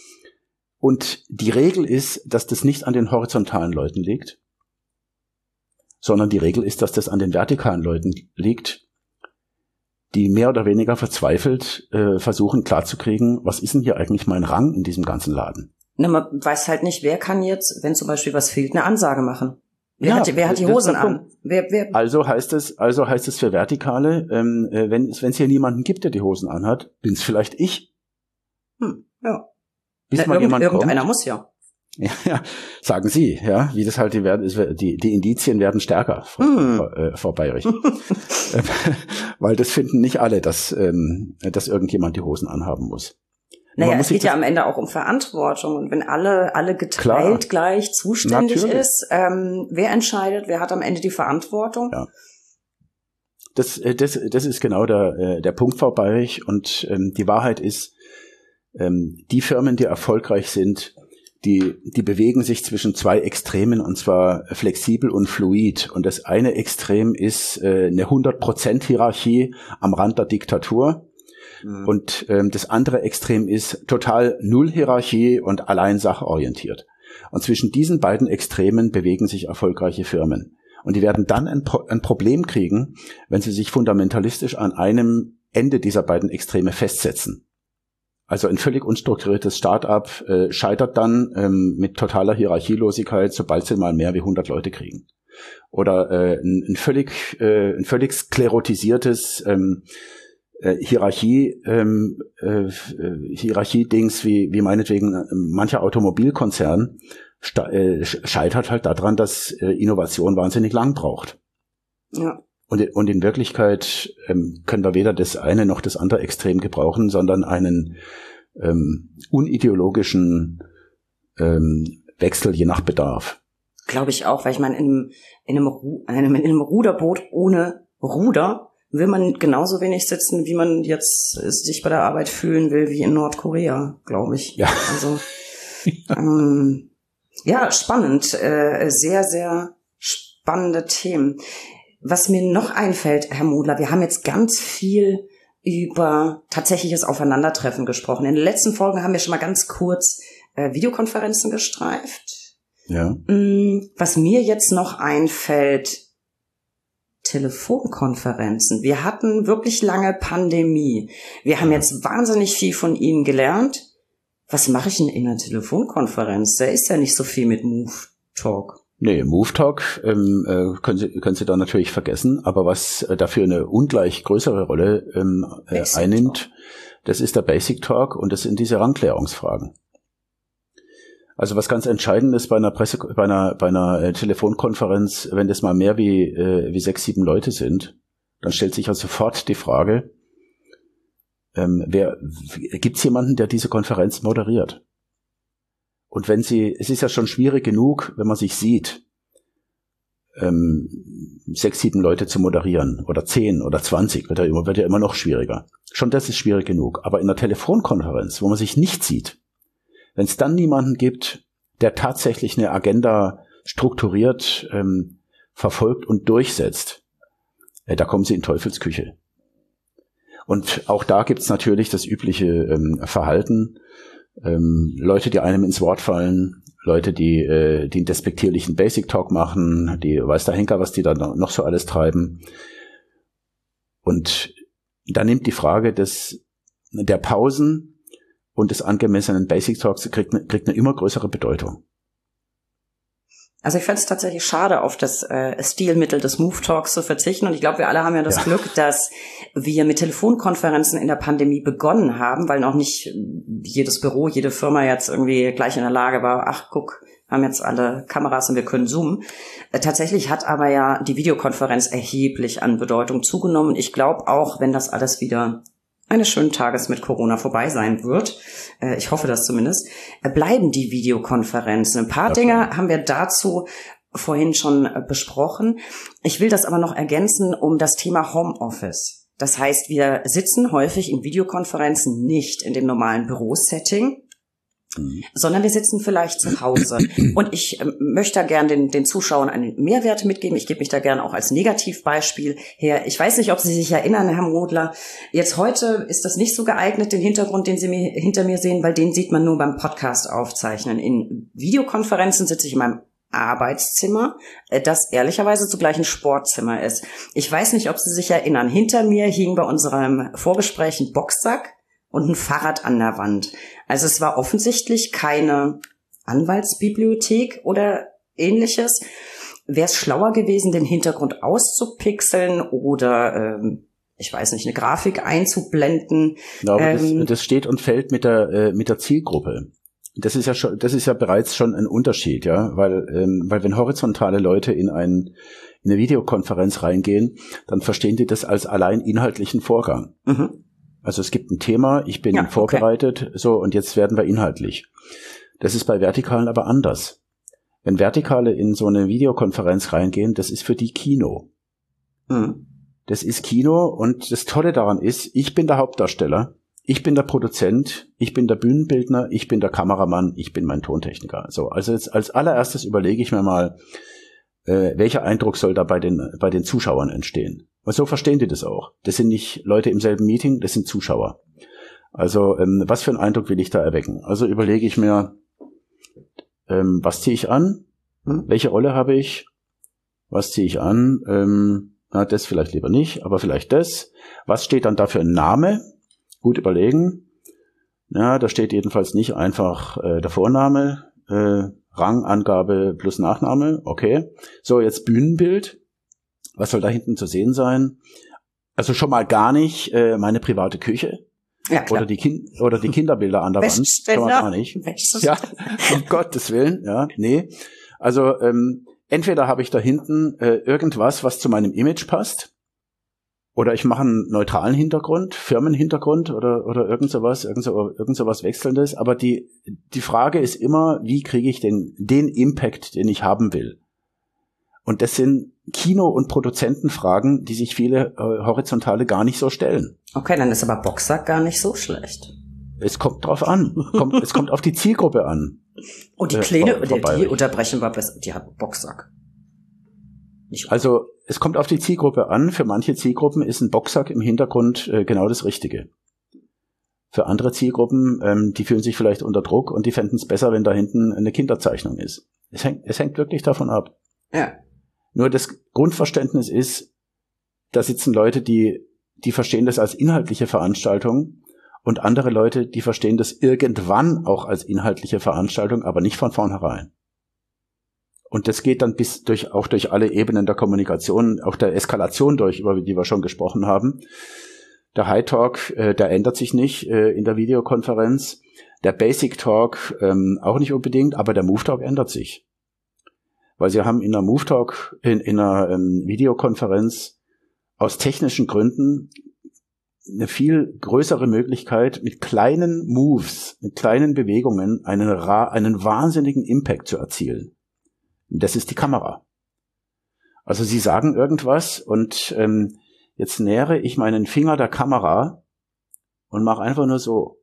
Und die Regel ist, dass das nicht an den horizontalen Leuten liegt, sondern die Regel ist, dass das an den vertikalen Leuten liegt, die mehr oder weniger verzweifelt äh, versuchen klarzukriegen, was ist denn hier eigentlich mein Rang in diesem ganzen Laden? Na, man weiß halt nicht, wer kann jetzt, wenn zum Beispiel was fehlt, eine Ansage machen. Wer, ja, hat, wer hat die Hosen an? Wer, wer? Also heißt es, also heißt es für Vertikale, ähm, wenn es wenn es hier niemanden gibt, der die Hosen anhat, bin's vielleicht ich. Hm, ja. Bis Na, mal irgend, jemand irgendeiner kommt. muss ja. Ja, ja, sagen Sie, ja, wie das halt die werden, die die Indizien werden stärker, Frau, Hm. äh, Frau Bayrich, weil das finden nicht alle, dass ähm, dass irgendjemand die Hosen anhaben muss. Naja, es geht ja am Ende auch um Verantwortung. Und wenn alle alle geteilt Klar. gleich zuständig Natürlich. ist, ähm, wer entscheidet, wer hat am Ende die Verantwortung? Ja. Das, das, das ist genau der, der Punkt, Frau Bayrich. Und ähm, die Wahrheit ist, ähm, die Firmen, die erfolgreich sind, die, die bewegen sich zwischen zwei Extremen, und zwar flexibel und fluid. Und das eine Extrem ist äh, eine hundert Prozent Hierarchie am Rand der Diktatur. Mhm. Und ähm, das andere Extrem ist total Null Hierarchie und allein sachorientiert. Und zwischen diesen beiden Extremen bewegen sich erfolgreiche Firmen. Und die werden dann ein, Pro- ein Problem kriegen, wenn sie sich fundamentalistisch an einem Ende dieser beiden Extreme festsetzen. Also ein völlig unstrukturiertes Start-up äh, scheitert dann ähm, mit totaler Hierarchielosigkeit, sobald sie mal mehr wie hundert Leute kriegen. Oder äh, ein, ein völlig äh, ein völlig sklerotisiertes ähm, äh, Hierarchie ähm, äh, Hierarchie-Dings wie wie meinetwegen äh, mancher Automobilkonzern sta- äh, scheitert halt daran, dass äh, Innovation wahnsinnig lang braucht. Ja. Und, und in Wirklichkeit ähm, können wir weder das eine noch das andere Extrem gebrauchen, sondern einen ähm, unideologischen ähm, Wechsel je nach Bedarf. Glaube ich auch, weil ich meine, in einem, in einem, Ru- einem, in einem Ruderboot ohne Ruder will man genauso wenig sitzen, wie man jetzt sich bei der Arbeit fühlen will, wie in Nordkorea, glaube ich. Ja. Also, ähm, ja, spannend. Äh, sehr, sehr spannende Themen. Was mir noch einfällt, Herr Modler, wir haben jetzt ganz viel über tatsächliches Aufeinandertreffen gesprochen. In den letzten Folgen haben wir schon mal ganz kurz äh, Videokonferenzen gestreift. Ja. Was mir jetzt noch einfällt, Telefonkonferenzen. Wir hatten wirklich lange Pandemie. Wir haben jetzt wahnsinnig viel von Ihnen gelernt. Was mache ich denn in einer Telefonkonferenz? Da ist ja nicht so viel mit Move Talk. Nee, Move Talk ähm, äh, können Sie können Sie da natürlich vergessen, aber was äh, dafür eine ungleich größere Rolle ähm, äh, einnimmt, das ist der Basic Talk, und das sind diese Rangklärungsfragen. Also was ganz entscheidend ist bei einer Presse, bei einer bei einer äh, Telefonkonferenz, wenn das mal mehr wie äh, wie sechs, sieben Leute sind, dann stellt sich ja sofort die Frage, ähm, wer gibt's jemanden, der diese Konferenz moderiert? Und wenn Sie, es ist ja schon schwierig genug, wenn man sich sieht, ähm, sechs, sieben Leute zu moderieren oder zehn oder zwanzig, wird ja immer, wird ja immer noch schwieriger. Schon das ist schwierig genug. Aber in einer Telefonkonferenz, wo man sich nicht sieht, wenn es dann niemanden gibt, der tatsächlich eine Agenda strukturiert ähm, verfolgt und durchsetzt, äh, da kommen Sie in Teufelsküche. Und auch da gibt's natürlich das übliche ähm, Verhalten. Ähm, Leute, die einem ins Wort fallen, Leute, die, äh, die einen despektierlichen Basic Talk machen, die weiß der Henker, was die da noch so alles treiben. Und da nimmt die Frage des, der Pausen und des angemessenen Basic Talks kriegt, kriegt eine immer größere Bedeutung. Also ich fände es tatsächlich schade, auf das äh, Stilmittel des Move Talks zu verzichten. Und ich glaube, wir alle haben ja das ja. Glück, dass wir mit Telefonkonferenzen in der Pandemie begonnen haben, weil noch nicht jedes Büro, jede Firma jetzt irgendwie gleich in der Lage war, ach guck, haben jetzt alle Kameras und wir können zoomen. Äh, tatsächlich hat aber ja die Videokonferenz erheblich an Bedeutung zugenommen. Ich glaube auch, wenn das alles wieder eines schönen Tages mit Corona vorbei sein wird, äh, ich hoffe das zumindest, äh, bleiben die Videokonferenzen. Ein paar okay. Dinge haben wir dazu vorhin schon äh, besprochen. Ich will das aber noch ergänzen um das Thema Homeoffice. Das heißt, wir sitzen häufig in Videokonferenzen nicht in dem normalen Bürosetting, sondern wir sitzen vielleicht zu Hause. Und ich äh, möchte da gern den, den Zuschauern einen Mehrwert mitgeben. Ich gebe mich da gern auch als Negativbeispiel her. Ich weiß nicht, ob Sie sich erinnern, Herr Modler. Jetzt heute ist das nicht so geeignet, den Hintergrund, den Sie mir, hinter mir sehen, weil den sieht man nur beim Podcast aufzeichnen. In Videokonferenzen sitze ich in meinem Arbeitszimmer, das ehrlicherweise zugleich ein Sportzimmer ist. Ich weiß nicht, ob Sie sich erinnern. Hinter mir hing bei unserem Vorgespräch ein Boxsack und ein Fahrrad an der Wand. Also es war offensichtlich keine Anwaltsbibliothek oder ähnliches. wäre es schlauer gewesen, den Hintergrund auszupixeln oder, ähm, ich weiß nicht, eine Grafik einzublenden? Ja, aber ähm, das, das steht und fällt mit der, äh, mit der Zielgruppe. Das ist ja schon, das ist ja bereits schon ein Unterschied, ja, weil, ähm, weil wenn horizontale Leute in ein, in eine Videokonferenz reingehen, dann verstehen die das als allein inhaltlichen Vorgang. Mhm. Also es gibt ein Thema, ich bin ja, vorbereitet, okay. So, und jetzt werden wir inhaltlich. Das ist bei Vertikalen aber anders. Wenn Vertikale in so eine Videokonferenz reingehen, das ist für die Kino. Mhm. Das ist Kino und das Tolle daran ist, ich bin der Hauptdarsteller. Ich bin der Produzent, ich bin der Bühnenbildner, ich bin der Kameramann, ich bin mein Tontechniker. So, also jetzt als allererstes überlege ich mir mal, äh, welcher Eindruck soll da bei den bei den Zuschauern entstehen. Und so verstehen die das auch. Das sind nicht Leute im selben Meeting, das sind Zuschauer. Also ähm, was für einen Eindruck will ich da erwecken? Also überlege ich mir, ähm, was ziehe ich an? Hm? Welche Rolle habe ich? Was ziehe ich an? Ähm, na, das vielleicht lieber nicht, aber vielleicht das. Was steht dann da für ein Name? Gut überlegen. Ja, da steht jedenfalls nicht einfach äh, der Vorname, äh, Rangangabe plus Nachname. Okay. So, jetzt Bühnenbild. Was soll da hinten zu sehen sein? Also schon mal gar nicht äh, meine private Küche. Ja, klar. Oder die Kind oder die Kinderbilder an der Wand. Schon mal gar nicht. Ja, um Gottes Willen. Ja, nee. Also ähm, entweder habe ich da hinten äh, irgendwas, was zu meinem Image passt. Oder ich mache einen neutralen Hintergrund, Firmenhintergrund oder oder irgend sowas, irgend, so, irgend sowas Wechselndes. Aber die die Frage ist immer, wie kriege ich den den Impact, den ich haben will? Und das sind Kino- und Produzentenfragen, die sich viele äh, Horizontale gar nicht so stellen. Okay, dann ist aber Boxsack gar nicht so schlecht. Es kommt drauf an. Kommt, es kommt auf die Zielgruppe an. Und die Kleine, äh, die, die unterbrechen wir, die hat Boxsack. Nicht also es kommt auf die Zielgruppe an. Für manche Zielgruppen ist ein Boxsack im Hintergrund äh, genau das Richtige. Für andere Zielgruppen, ähm, die fühlen sich vielleicht unter Druck und die fänden es besser, wenn da hinten eine Kinderzeichnung ist. Es hängt, es hängt wirklich davon ab. Ja. Nur das Grundverständnis ist, da sitzen Leute, die, die verstehen das als inhaltliche Veranstaltung und andere Leute, die verstehen das irgendwann auch als inhaltliche Veranstaltung, aber nicht von vornherein. Und das geht dann bis durch, auch durch alle Ebenen der Kommunikation, auch der Eskalation durch, über die wir schon gesprochen haben. Der High Talk, äh, der ändert sich nicht äh, in der Videokonferenz. Der Basic Talk ähm, auch nicht unbedingt, aber der Move Talk ändert sich. Weil sie haben in einer Move Talk, in, in einer ähm, Videokonferenz aus technischen Gründen eine viel größere Möglichkeit, mit kleinen Moves, mit kleinen Bewegungen einen, ra- einen wahnsinnigen Impact zu erzielen. Und das ist die Kamera. Also sie sagen irgendwas und ähm, jetzt nähere ich meinen Finger der Kamera und mache einfach nur so.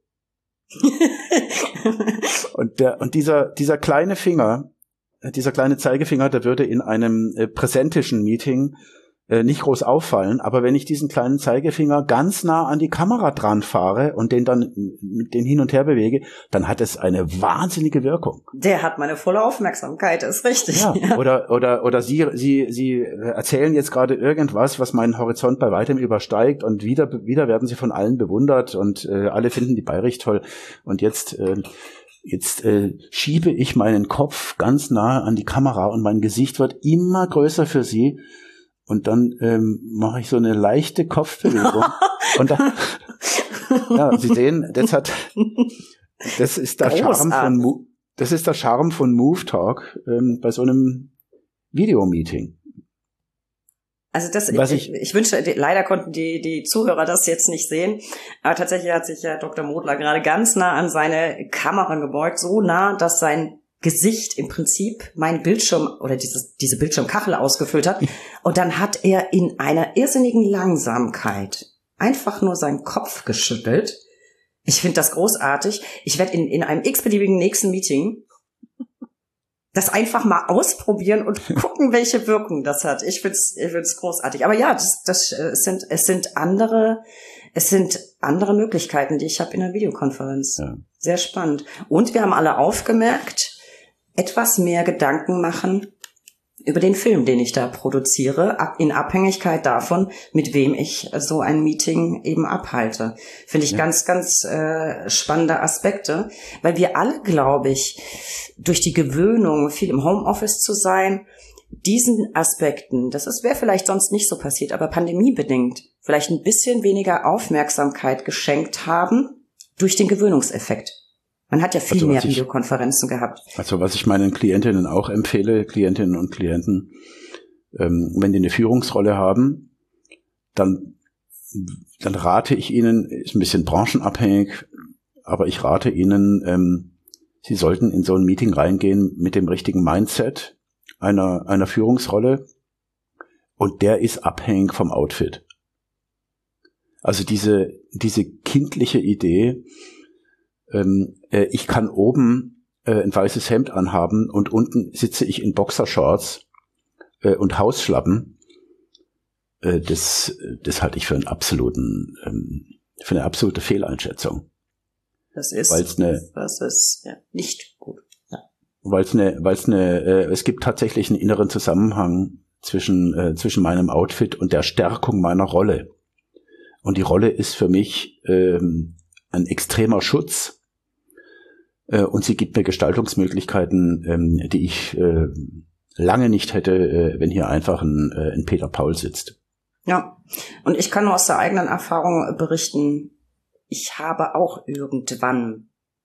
und der und dieser dieser kleine Finger, dieser kleine Zeigefinger, der würde in einem äh, präsentischen Meeting äh, nicht groß auffallen, aber wenn ich diesen kleinen Zeigefinger ganz nah an die Kamera dran fahre und den dann mit den hin und her bewege, dann hat es eine wahnsinnige Wirkung. Der hat meine volle Aufmerksamkeit, ist richtig. Ja, ja. Oder oder oder Sie Sie Sie erzählen jetzt gerade irgendwas, was meinen Horizont bei weitem übersteigt und wieder wieder werden Sie von allen bewundert und äh, alle finden die Bayrich toll und jetzt äh, Jetzt äh, schiebe ich meinen Kopf ganz nah an die Kamera und mein Gesicht wird immer größer für Sie. Und dann ähm, mache ich so eine leichte Kopfbewegung. Und dann, ja, Sie sehen, das hat, das ist der Charme von, das ist der Charme von Move Talk ähm, bei so einem Videomeeting. Also das, ich, ich, ich wünsche, leider konnten die, die Zuhörer das jetzt nicht sehen, aber tatsächlich hat sich ja Doktor Modler gerade ganz nah an seine Kamera gebeugt, so nah, dass sein Gesicht im Prinzip meinen Bildschirm oder dieses, diese Bildschirmkachel ausgefüllt hat. Und dann hat er in einer irrsinnigen Langsamkeit einfach nur seinen Kopf geschüttelt. Ich finde das großartig. Ich werde in, in einem x-beliebigen nächsten Meeting das einfach mal ausprobieren und gucken, welche Wirkung das hat. Ich find's, ich find's großartig. Aber ja, das, das es sind, es sind andere, es sind andere Möglichkeiten, die ich habe in der Videokonferenz. Ja. Sehr spannend. Und wir haben alle aufgemerkt, etwas mehr Gedanken machen über den Film, den ich da produziere, in Abhängigkeit davon, mit wem ich so ein Meeting eben abhalte. Finde ich ja. ganz, ganz äh, spannende Aspekte, weil wir alle, glaube ich, durch die Gewöhnung, viel im Homeoffice zu sein, diesen Aspekten, das ist wäre vielleicht sonst nicht so passiert, aber pandemiebedingt vielleicht ein bisschen weniger Aufmerksamkeit geschenkt haben durch den Gewöhnungseffekt. Man hat ja viel also, mehr ich, Videokonferenzen gehabt. Also was ich meinen Klientinnen auch empfehle, Klientinnen und Klienten, ähm, wenn die eine Führungsrolle haben, dann, dann rate ich ihnen, ist ein bisschen branchenabhängig, aber ich rate ihnen, ähm, sie sollten in so ein Meeting reingehen mit dem richtigen Mindset einer, einer Führungsrolle, und der ist abhängig vom Outfit. Also diese, diese kindliche Idee, ähm, äh, ich kann oben äh, ein weißes Hemd anhaben und unten sitze ich in Boxershorts äh, und Hausschlappen, äh, das, das halte ich für einen absoluten, ähm, für eine absolute Fehleinschätzung. Das ist, weil's eine, das ist ja, nicht gut. Ja. Weil es eine, weil es eine, äh, es gibt tatsächlich einen inneren Zusammenhang zwischen äh, zwischen meinem Outfit und der Stärkung meiner Rolle. Und die Rolle ist für mich ähm, ein extremer Schutz, äh, und sie gibt mir Gestaltungsmöglichkeiten, ähm, die ich äh, lange nicht hätte, äh, wenn hier einfach ein, äh, ein Peter Paul sitzt. Ja, und ich kann nur aus der eigenen Erfahrung berichten, ich habe auch irgendwann,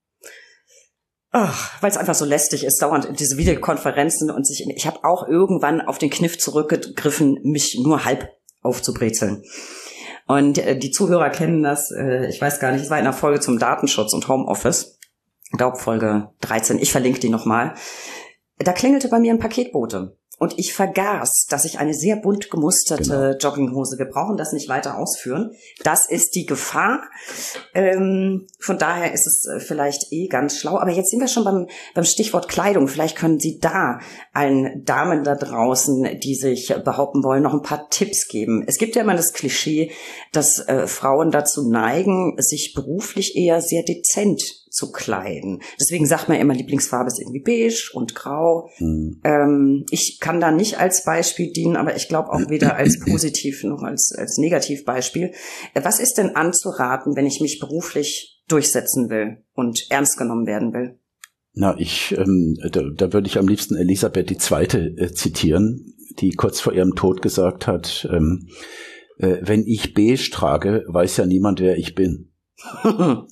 ach, weil es einfach so lästig ist, dauernd diese Videokonferenzen und sich, ich habe auch irgendwann auf den Kniff zurückgegriffen, mich nur halb aufzubrezeln. Und äh, die Zuhörer kennen das, äh, ich weiß gar nicht, es war in einer Folge zum Datenschutz und Homeoffice, ich glaube Folge dreizehn, ich verlinke die nochmal. Da klingelte bei mir ein Paketbote. Und ich vergaß, dass ich eine sehr bunt gemusterte genau. Jogginghose, wir brauchen das nicht weiter ausführen. Das ist die Gefahr. Ähm, von daher ist es vielleicht eh ganz schlau. Aber jetzt sind wir schon beim, beim Stichwort Kleidung. Vielleicht können Sie da allen Damen da draußen, die sich behaupten wollen, noch ein paar Tipps geben. Es gibt ja immer das Klischee, dass äh, Frauen dazu neigen, sich beruflich eher sehr dezent zu kleiden. Deswegen sagt man immer, Lieblingsfarbe ist irgendwie beige und grau. Mhm. Ähm, ich kann da nicht als Beispiel dienen, aber ich glaube auch weder als positiv noch als, als Negativbeispiel. Was ist denn anzuraten, wenn ich mich beruflich durchsetzen will und ernst genommen werden will? Na, ich, ähm, da, da würde ich am liebsten Elisabeth die Zweite äh, zitieren, die kurz vor ihrem Tod gesagt hat, ähm, äh, wenn ich beige trage, weiß ja niemand, wer ich bin. Ja.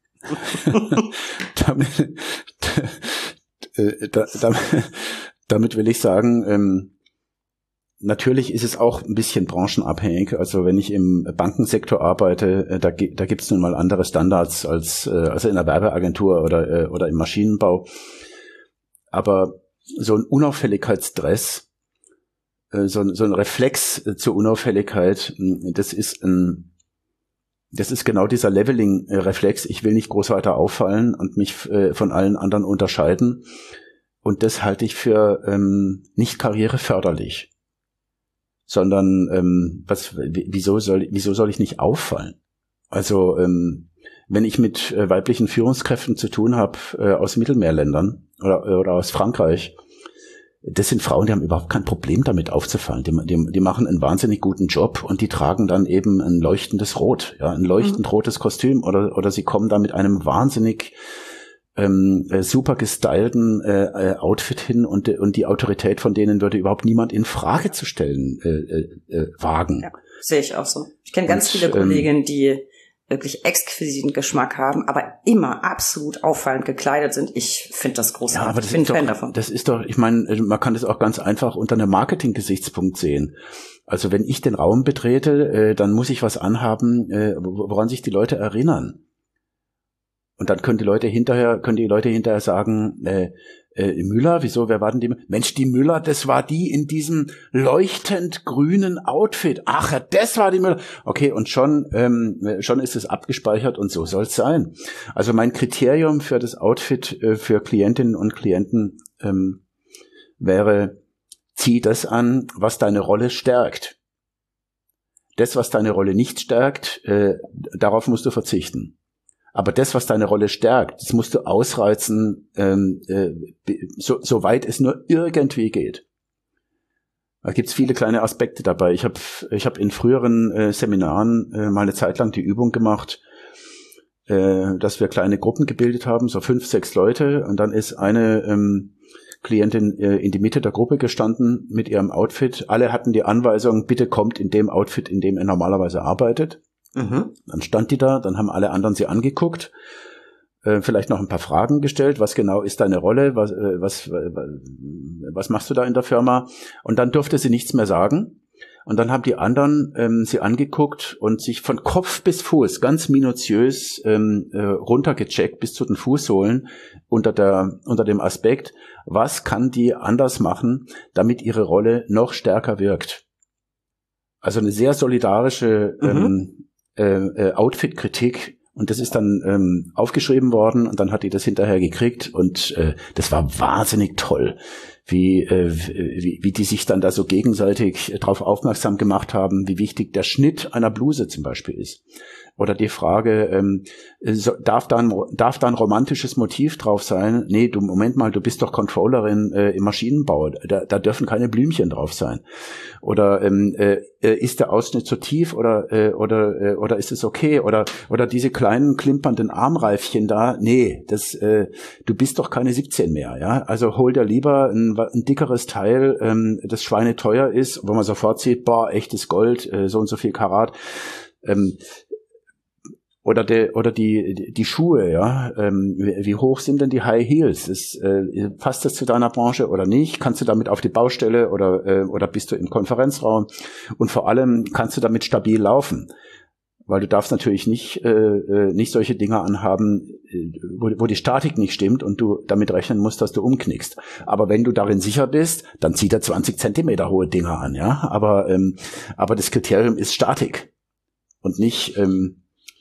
damit, da, da, damit will ich sagen, ähm, natürlich ist es auch ein bisschen branchenabhängig. Also wenn ich im Bankensektor arbeite, äh, da, da gibt es nun mal andere Standards als äh, also in der Werbeagentur oder äh, oder im Maschinenbau. Aber so ein Unauffälligkeitsdress, äh, so, so ein Reflex äh, zur Unauffälligkeit, das ist ein Das ist genau dieser Leveling-Reflex. Ich will nicht groß weiter auffallen und mich äh, von allen anderen unterscheiden. Und das halte ich für ähm, nicht karriereförderlich, sondern ähm, was? Wieso soll wieso soll ich nicht auffallen? Also ähm, wenn ich mit äh, weiblichen Führungskräften zu tun habe äh, aus Mittelmeerländern oder, oder aus Frankreich, das sind Frauen, die haben überhaupt kein Problem damit aufzufallen. Die, die, die machen einen wahnsinnig guten Job und die tragen dann eben ein leuchtendes Rot, ja, ein leuchtend mhm. rotes Kostüm oder oder sie kommen da mit einem wahnsinnig ähm, äh, super gestylten äh, Outfit hin und und die Autorität von denen würde überhaupt niemand in Frage zu stellen äh, äh, wagen. Ja, sehe ich auch so. Ich kenne ganz und, viele Kolleginnen, ähm, die wirklich exquisiten Geschmack haben, aber immer absolut auffallend gekleidet sind. Ich finde das großartig. Ja, aber das ich bin ist Fan doch, davon. Das ist doch, ich meine, man kann das auch ganz einfach unter einem Marketing-Gesichtspunkt sehen. Also wenn ich den Raum betrete, äh, dann muss ich was anhaben, äh, woran sich die Leute erinnern. Und dann können die Leute hinterher, können die Leute hinterher sagen, äh, äh, Müller, wieso, wer war denn die? Mensch, die Müller, das war die in diesem leuchtend grünen Outfit. Ach, ja, das war die Müller. Okay, und schon, ähm, schon ist es abgespeichert und so soll es sein. Also mein Kriterium für das Outfit äh, für Klientinnen und Klienten ähm, wäre, zieh das an, was deine Rolle stärkt. Das, was deine Rolle nicht stärkt, äh, darauf musst du verzichten. Aber das, was deine Rolle stärkt, das musst du ausreizen, ähm, äh, so, so weit es nur irgendwie geht. Da gibt's viele kleine Aspekte dabei. Ich habe ich hab in früheren äh, Seminaren äh, mal eine Zeit lang die Übung gemacht, äh, dass wir kleine Gruppen gebildet haben, so fünf, sechs Leute. Und dann ist eine ähm, Klientin äh, in die Mitte der Gruppe gestanden mit ihrem Outfit. Alle hatten die Anweisung, bitte kommt in dem Outfit, in dem er normalerweise arbeitet. Mhm. Dann stand die da, dann haben alle anderen sie angeguckt, äh, vielleicht noch ein paar Fragen gestellt. Was genau ist deine Rolle? Was, äh, was, äh, was machst du da in der Firma? Und dann durfte sie nichts mehr sagen. Und dann haben die anderen ähm, sie angeguckt und sich von Kopf bis Fuß ganz minutiös ähm, äh, runtergecheckt bis zu den Fußsohlen unter der unter dem Aspekt, was kann die anders machen, damit ihre Rolle noch stärker wirkt. Also eine sehr solidarische ähm, mhm. äh, Outfit-Kritik. Und das ist dann ähm, aufgeschrieben worden und dann hat die das hinterher gekriegt und äh, das war wahnsinnig toll, wie, äh, wie wie die sich dann da so gegenseitig drauf aufmerksam gemacht haben, wie wichtig der Schnitt einer Bluse zum Beispiel ist. Oder die Frage, ähm, so, darf da ein, darf da ein romantisches Motiv drauf sein? Nee, du, Moment mal, du bist doch Controllerin äh, im Maschinenbau, da, da dürfen keine Blümchen drauf sein. Oder ähm, äh, ist der Ausschnitt zu tief oder äh, oder äh, oder ist es okay? Oder oder diese kleinen klimpernden Armreifchen da, nee, das äh, du bist doch keine siebzehn mehr, ja? Also hol dir lieber ein, ein dickeres Teil, ähm, das schweineteuer ist, wo man sofort sieht, boah, echtes Gold, äh, so und so viel Karat. Ähm, Oder die, oder die, die Schuhe, ja. Ähm, wie, wie hoch sind denn die High Heels? Ist, äh, passt das zu deiner Branche oder nicht? Kannst du damit auf die Baustelle oder, äh, oder bist du im Konferenzraum? Und vor allem, kannst du damit stabil laufen? Weil du darfst natürlich nicht, äh, nicht solche Dinge anhaben, wo, wo die Statik nicht stimmt und du damit rechnen musst, dass du umknickst. Aber wenn du darin sicher bist, dann zieht er zwanzig Zentimeter hohe Dinger an, ja. Aber, ähm, aber das Kriterium ist Statik und nicht, ähm,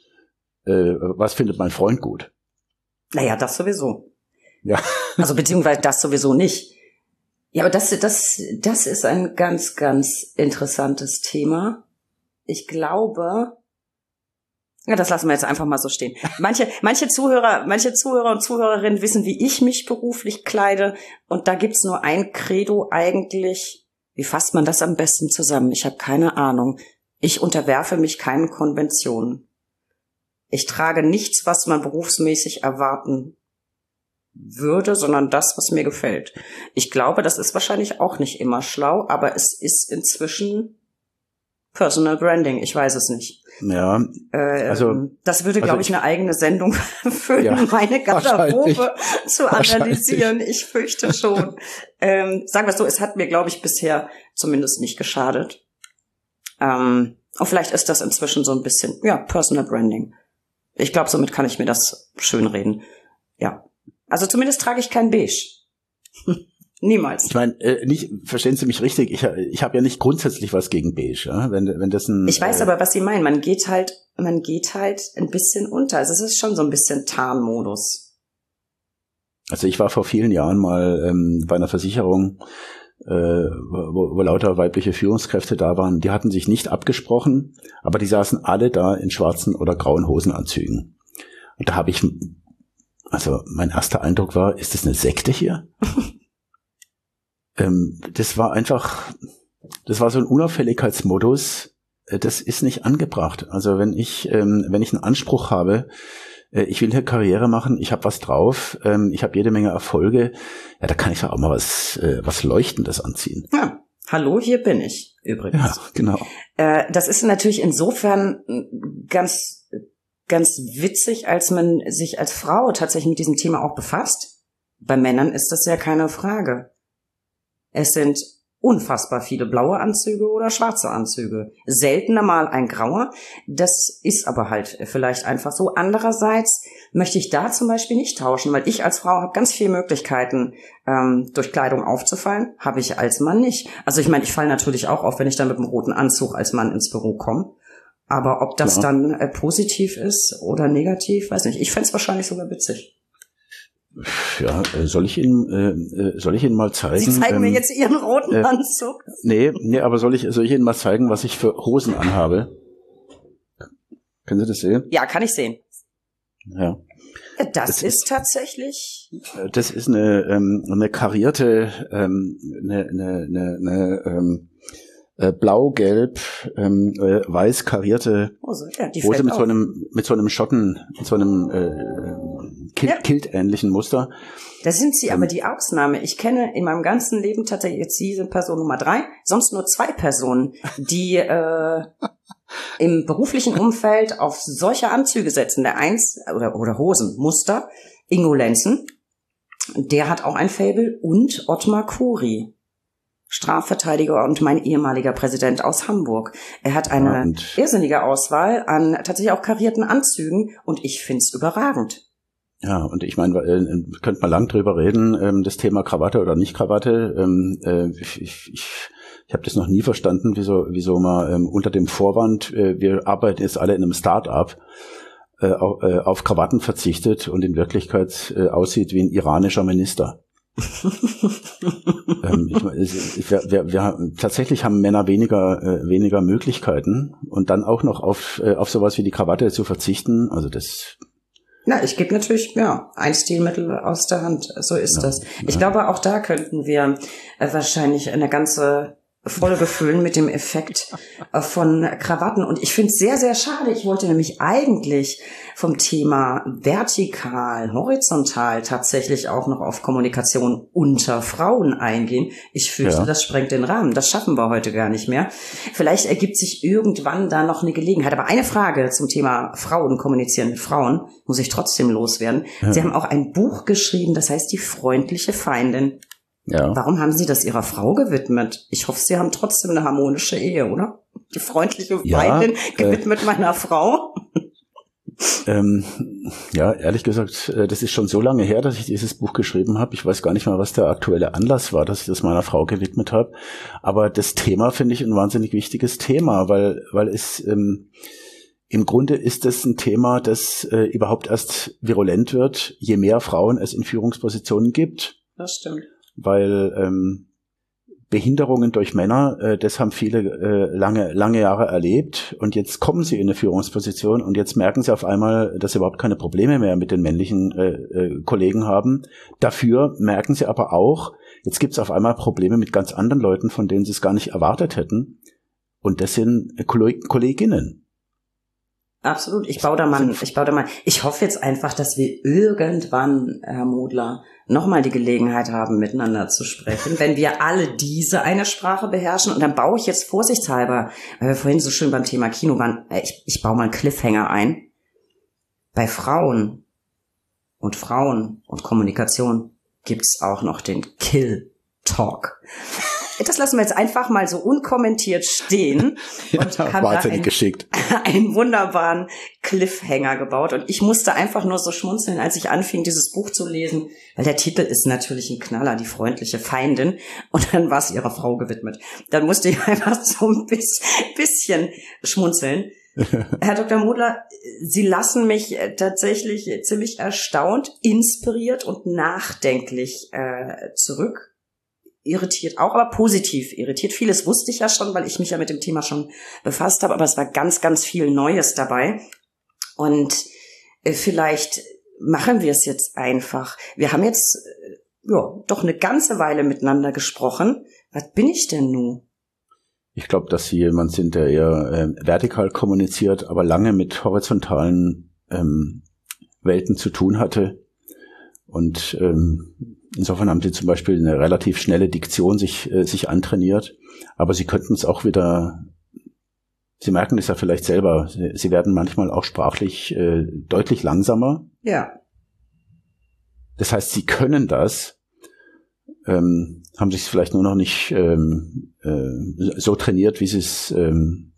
was findet mein Freund gut? Naja, das sowieso. Ja. Also beziehungsweise das sowieso nicht. Ja, aber das, das, das ist ein ganz, ganz interessantes Thema. Ich glaube, ja, das lassen wir jetzt einfach mal so stehen. Manche, manche Zuhörer, manche Zuhörer und Zuhörerinnen wissen, wie ich mich beruflich kleide. Und da gibt's nur ein Credo eigentlich. Wie fasst man das am besten zusammen? Ich habe keine Ahnung. Ich unterwerfe mich keinen Konventionen. Ich trage nichts, was man berufsmäßig erwarten würde, sondern das, was mir gefällt. Ich glaube, das ist wahrscheinlich auch nicht immer schlau, aber es ist inzwischen Personal Branding. Ich weiß es nicht. Ja, äh, also das würde, glaube also ich, eine eigene Sendung für ja, meine Garderobe zu analysieren. Ich fürchte schon. ähm, sagen wir es so, es hat mir, glaube ich, bisher zumindest nicht geschadet. Ähm, und vielleicht ist das inzwischen so ein bisschen, ja, Personal Branding. Ich glaube, somit kann ich mir das schönreden. Ja. Also zumindest trage ich kein Beige. Niemals. Ich meine, äh, nicht, verstehen Sie mich richtig, ich, ich habe ja nicht grundsätzlich was gegen Beige, ja? wenn, wenn das ein... Ich weiß äh, aber, was Sie meinen. Man geht halt, man geht halt ein bisschen unter. Also es ist schon so ein bisschen Tarnmodus. Also ich war vor vielen Jahren mal ähm, bei einer Versicherung, äh, wo, wo lauter weibliche Führungskräfte da waren. Die hatten sich nicht abgesprochen, aber die saßen alle da in schwarzen oder grauen Hosenanzügen. Und da habe ich, also mein erster Eindruck war, ist das eine Sekte hier? ähm, das war einfach, das war so ein Unauffälligkeitsmodus, äh, das ist nicht angebracht. Also wenn ich, ähm, wenn ich einen Anspruch habe, ich will hier Karriere machen, ich habe was drauf, ähm, ich habe jede Menge Erfolge, ja, da kann ich ja auch mal was äh, was Leuchtendes anziehen. Ja, hallo, hier bin ich übrigens. Ja, genau. Äh, das ist natürlich insofern ganz ganz witzig, als man sich als Frau tatsächlich mit diesem Thema auch befasst. Bei Männern ist das ja keine Frage. Es sind unfassbar viele blaue Anzüge oder schwarze Anzüge. Seltener mal ein grauer. Das ist aber halt vielleicht einfach so. Andererseits möchte ich da zum Beispiel nicht tauschen, weil ich als Frau habe ganz viele Möglichkeiten, ähm, durch Kleidung aufzufallen. Habe ich als Mann nicht. Also ich meine, ich falle natürlich auch auf, wenn ich dann mit einem roten Anzug als Mann ins Büro komme. Aber ob das Klar. dann äh, positiv ist oder negativ, weiß nicht. Ich fände es wahrscheinlich sogar witzig. Ja, soll ich Ihnen, äh, soll ich Ihnen mal zeigen? Sie zeigen ähm, mir jetzt Ihren roten äh, Anzug. Nee, nee, aber soll ich, soll ich Ihnen mal zeigen, was ich für Hosen anhabe? Können Sie das sehen? Ja, kann ich sehen. Ja. Das, das ist, ist tatsächlich. Das ist eine, ähm, eine karierte, ähm, eine, eine, eine, eine ähm, äh, blau-gelb, ähm, äh, weiß karierte Hose, ja, die Hose mit auf. so einem, mit so einem Schotten, mit so einem äh, Kilt, ja. Kilt-ähnlichen Muster. Da sind Sie ähm, aber die Ausnahme. Ich kenne in meinem ganzen Leben tatsächlich jetzt diese Person Nummer drei, sonst nur zwei Personen, die äh, im beruflichen Umfeld auf solche Anzüge setzen. Der eins, oder, oder Hosenmuster, Ingo Lenzen, der hat auch ein Faible, und Ottmar Khoury, Strafverteidiger und mein ehemaliger Präsident aus Hamburg. Er hat eine ja, irrsinnige Auswahl an tatsächlich auch karierten Anzügen, und ich find's überragend. Ja, und ich meine, äh, könnte man lang drüber reden, ähm, das Thema Krawatte oder nicht Krawatte. Ähm, äh, ich ich, ich, ich habe das noch nie verstanden, wieso, wieso man ähm, unter dem Vorwand, äh, wir arbeiten jetzt alle in einem Start-up, äh, auf, äh, auf Krawatten verzichtet und in Wirklichkeit äh, aussieht wie ein iranischer Minister. ähm, ich, ich, wir, wir, wir, tatsächlich haben Männer weniger äh, weniger Möglichkeiten, und dann auch noch auf äh, auf sowas wie die Krawatte zu verzichten. Also das. Na, ich gebe natürlich ja ein Stilmittel aus der Hand. So ist ja, das. Ich ja. glaube, auch da könnten wir äh, wahrscheinlich eine ganze Folge füllen mit dem Effekt äh, von Krawatten. Und ich finde es sehr, sehr schade. Ich wollte nämlich eigentlich vom Thema vertikal, horizontal tatsächlich auch noch auf Kommunikation unter Frauen eingehen. Ich fürchte, ja. das sprengt den Rahmen. Das schaffen wir heute gar nicht mehr. Vielleicht ergibt sich irgendwann da noch eine Gelegenheit. Aber eine Frage zum Thema Frauen, kommunizieren mit Frauen, muss ich trotzdem loswerden. Ja. Sie haben auch ein Buch geschrieben, das heißt Die freundliche Feindin. Ja. Warum haben Sie das Ihrer Frau gewidmet? Ich hoffe, Sie haben trotzdem eine harmonische Ehe, oder? Die freundliche Feindin ja, gewidmet äh, meiner Frau. Ähm, ja, ehrlich gesagt, das ist schon so lange her, dass ich dieses Buch geschrieben habe. Ich weiß gar nicht mal, was der aktuelle Anlass war, dass ich das meiner Frau gewidmet habe. Aber das Thema finde ich ein wahnsinnig wichtiges Thema, weil weil es ähm, im Grunde ist es ein Thema, das äh, überhaupt erst virulent wird, je mehr Frauen es in Führungspositionen gibt. Das stimmt. Weil ähm, Behinderungen durch Männer, äh, das haben viele äh, lange lange Jahre erlebt, und jetzt kommen sie in eine Führungsposition und jetzt merken sie auf einmal, dass sie überhaupt keine Probleme mehr mit den männlichen äh, äh, Kollegen haben. Dafür merken sie aber auch, jetzt gibt es auf einmal Probleme mit ganz anderen Leuten, von denen sie es gar nicht erwartet hätten, und das sind Kolleginnen. Absolut, ich baue da mal, ich baue da mal, ich hoffe jetzt einfach, dass wir irgendwann, Herr Modler, nochmal die Gelegenheit haben, miteinander zu sprechen, wenn wir alle diese eine Sprache beherrschen. Und dann baue ich jetzt vorsichtshalber, weil wir vorhin so schön beim Thema Kino waren, ich, ich baue mal einen Cliffhanger ein. Bei Frauen und Frauen und Kommunikation gibt's auch noch den Kill Talk. Das lassen wir jetzt einfach mal so unkommentiert stehen und ja, haben da einen, einen wunderbaren Cliffhanger gebaut. Und ich musste einfach nur so schmunzeln, als ich anfing, dieses Buch zu lesen, weil der Titel ist natürlich ein Knaller, Die freundliche Feindin. Und dann war es ihrer Frau gewidmet. Dann musste ich einfach so ein bisschen schmunzeln. Herr Doktor Modler, Sie lassen mich tatsächlich ziemlich erstaunt, inspiriert und nachdenklich äh, zurück. Irritiert auch, aber positiv irritiert. Vieles wusste ich ja schon, weil ich mich ja mit dem Thema schon befasst habe, aber es war ganz, ganz viel Neues dabei. Und äh, vielleicht machen wir es jetzt einfach. Wir haben jetzt äh, ja doch eine ganze Weile miteinander gesprochen. Was bin ich denn nun? Ich glaube, dass Sie jemand sind, der eher äh, vertikal kommuniziert, aber lange mit horizontalen ähm, Welten zu tun hatte. Und ähm, insofern haben Sie zum Beispiel eine relativ schnelle Diktion sich äh, sich antrainiert, aber Sie könnten es auch wieder, Sie merken es ja vielleicht selber, Sie, Sie werden manchmal auch sprachlich äh, deutlich langsamer. Ja. Das heißt, Sie können das, ähm, haben sich vielleicht nur noch nicht ähm, äh, so trainiert, wie Sie es ähm,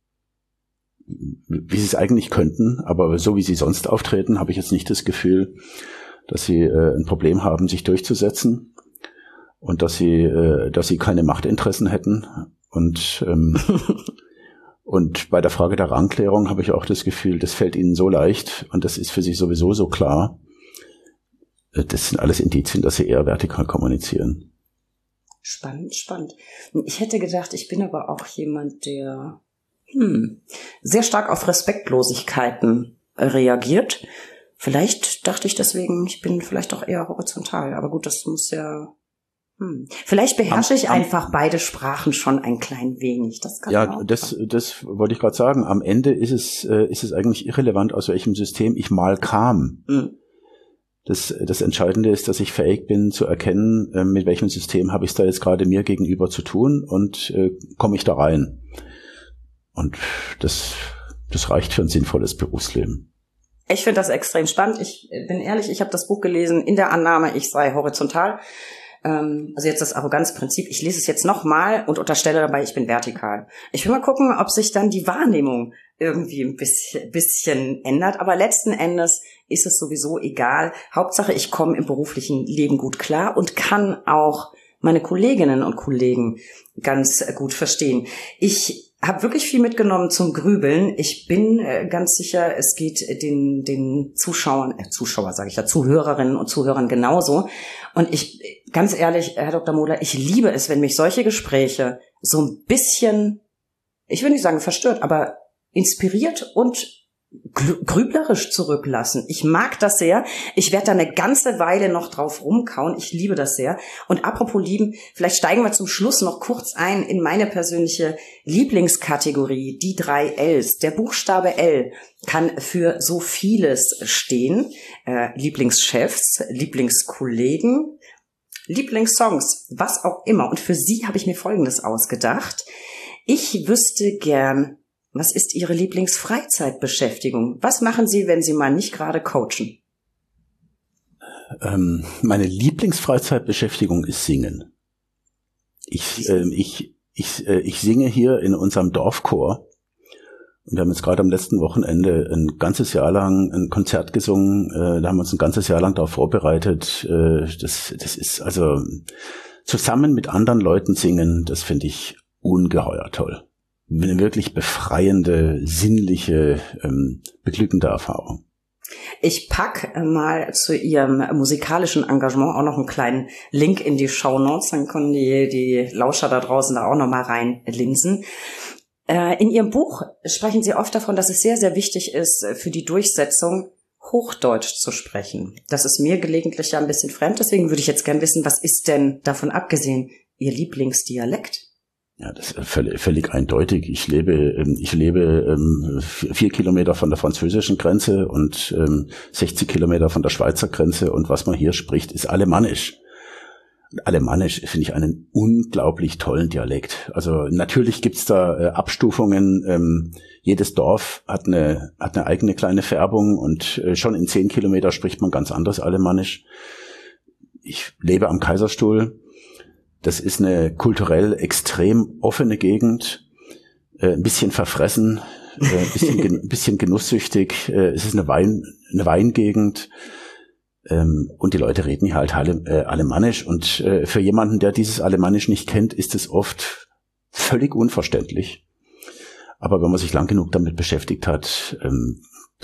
wie Sie es eigentlich könnten, aber so wie Sie sonst auftreten, habe ich jetzt nicht das Gefühl, dass sie äh, ein Problem haben, sich durchzusetzen, und dass sie, äh, dass sie keine Machtinteressen hätten. Und ähm, und bei der Frage der Rangklärung habe ich auch das Gefühl, das fällt ihnen so leicht, und das ist für sie sowieso so klar. Äh, das sind alles Indizien, dass sie eher vertikal kommunizieren. Spannend, spannend. Ich hätte gedacht, ich bin aber auch jemand, der hm, sehr stark auf Respektlosigkeiten reagiert. Vielleicht dachte ich deswegen, ich bin vielleicht auch eher horizontal, aber gut, das muss ja, hm. Vielleicht beherrsche am, ich am, einfach beide Sprachen schon ein klein wenig. Das kann ja, das, das wollte ich gerade sagen. Am Ende ist es, äh, ist es eigentlich irrelevant, aus welchem System ich mal kam. Hm. Das, das Entscheidende ist, dass ich fähig bin zu erkennen, äh, mit welchem System habe ich es da jetzt gerade mir gegenüber zu tun und äh, komme ich da rein. Und das, das reicht für ein sinnvolles Berufsleben. Ich finde das extrem spannend. Ich bin ehrlich, ich habe das Buch gelesen in der Annahme, ich sei horizontal. Ähm, also jetzt das Arroganzprinzip. Ich lese es jetzt nochmal und unterstelle dabei, ich bin vertikal. Ich will mal gucken, ob sich dann die Wahrnehmung irgendwie ein bisschen, bisschen ändert. Aber letzten Endes ist es sowieso egal. Hauptsache, ich komme im beruflichen Leben gut klar und kann auch meine Kolleginnen und Kollegen ganz gut verstehen. Ich habe wirklich viel mitgenommen zum Grübeln. Ich bin äh, ganz sicher, es geht den den Zuschauern, äh, Zuschauer sage ich ja, Zuhörerinnen und Zuhörern genauso. Und ich, ganz ehrlich, Herr Doktor Modler, ich liebe es, wenn mich solche Gespräche so ein bisschen, ich will nicht sagen verstört, aber inspiriert und grüblerisch zurücklassen. Ich mag das sehr. Ich werde da eine ganze Weile noch drauf rumkauen. Ich liebe das sehr. Und apropos lieben, vielleicht steigen wir zum Schluss noch kurz ein in meine persönliche Lieblingskategorie, die drei Ls. Der Buchstabe L kann für so vieles stehen. Äh, Lieblingschefs, Lieblingskollegen, Lieblingssongs, was auch immer. Und für Sie habe ich mir Folgendes ausgedacht. Ich wüsste gern, was ist Ihre Lieblingsfreizeitbeschäftigung? Was machen Sie, wenn Sie mal nicht gerade coachen? Ähm, meine Lieblingsfreizeitbeschäftigung ist Singen. Ich, äh, ich, ich, äh, ich singe hier in unserem Dorfchor. Und wir haben jetzt gerade am letzten Wochenende ein ganzes Jahr lang ein Konzert gesungen. Äh, da haben wir uns ein ganzes Jahr lang darauf vorbereitet. Äh, das, das ist also zusammen mit anderen Leuten singen, das finde ich ungeheuer toll. Eine wirklich befreiende, sinnliche, ähm, beglückende Erfahrung. Ich pack mal zu Ihrem musikalischen Engagement auch noch einen kleinen Link in die Shownotes, dann können die, die Lauscher da draußen da auch noch mal reinlinsen. Äh, in Ihrem Buch sprechen Sie oft davon, dass es sehr, sehr wichtig ist, für die Durchsetzung Hochdeutsch zu sprechen. Das ist mir gelegentlich ja ein bisschen fremd, deswegen würde ich jetzt gern wissen, was ist denn davon abgesehen Ihr Lieblingsdialekt? Ja, das ist völlig, völlig eindeutig. Ich lebe, ich lebe ähm, vier Kilometer von der französischen Grenze und ähm, sechzig Kilometer von der Schweizer Grenze und was man hier spricht, ist Alemannisch. Alemannisch finde ich einen unglaublich tollen Dialekt. Also natürlich gibt's da äh, Abstufungen. Ähm, jedes Dorf hat eine hat eine eigene kleine Färbung und äh, schon in zehn Kilometer spricht man ganz anders Alemannisch. Ich lebe am Kaiserstuhl. Das ist eine kulturell extrem offene Gegend, äh, ein bisschen verfressen, äh, ein bisschen, gen- bisschen genusssüchtig. Äh, es ist eine Wein, eine Weingegend ähm, und die Leute reden hier halt alle, äh, Alemannisch. Und äh, für jemanden, der dieses Alemannisch nicht kennt, ist es oft völlig unverständlich. Aber wenn man sich lang genug damit beschäftigt hat, ähm,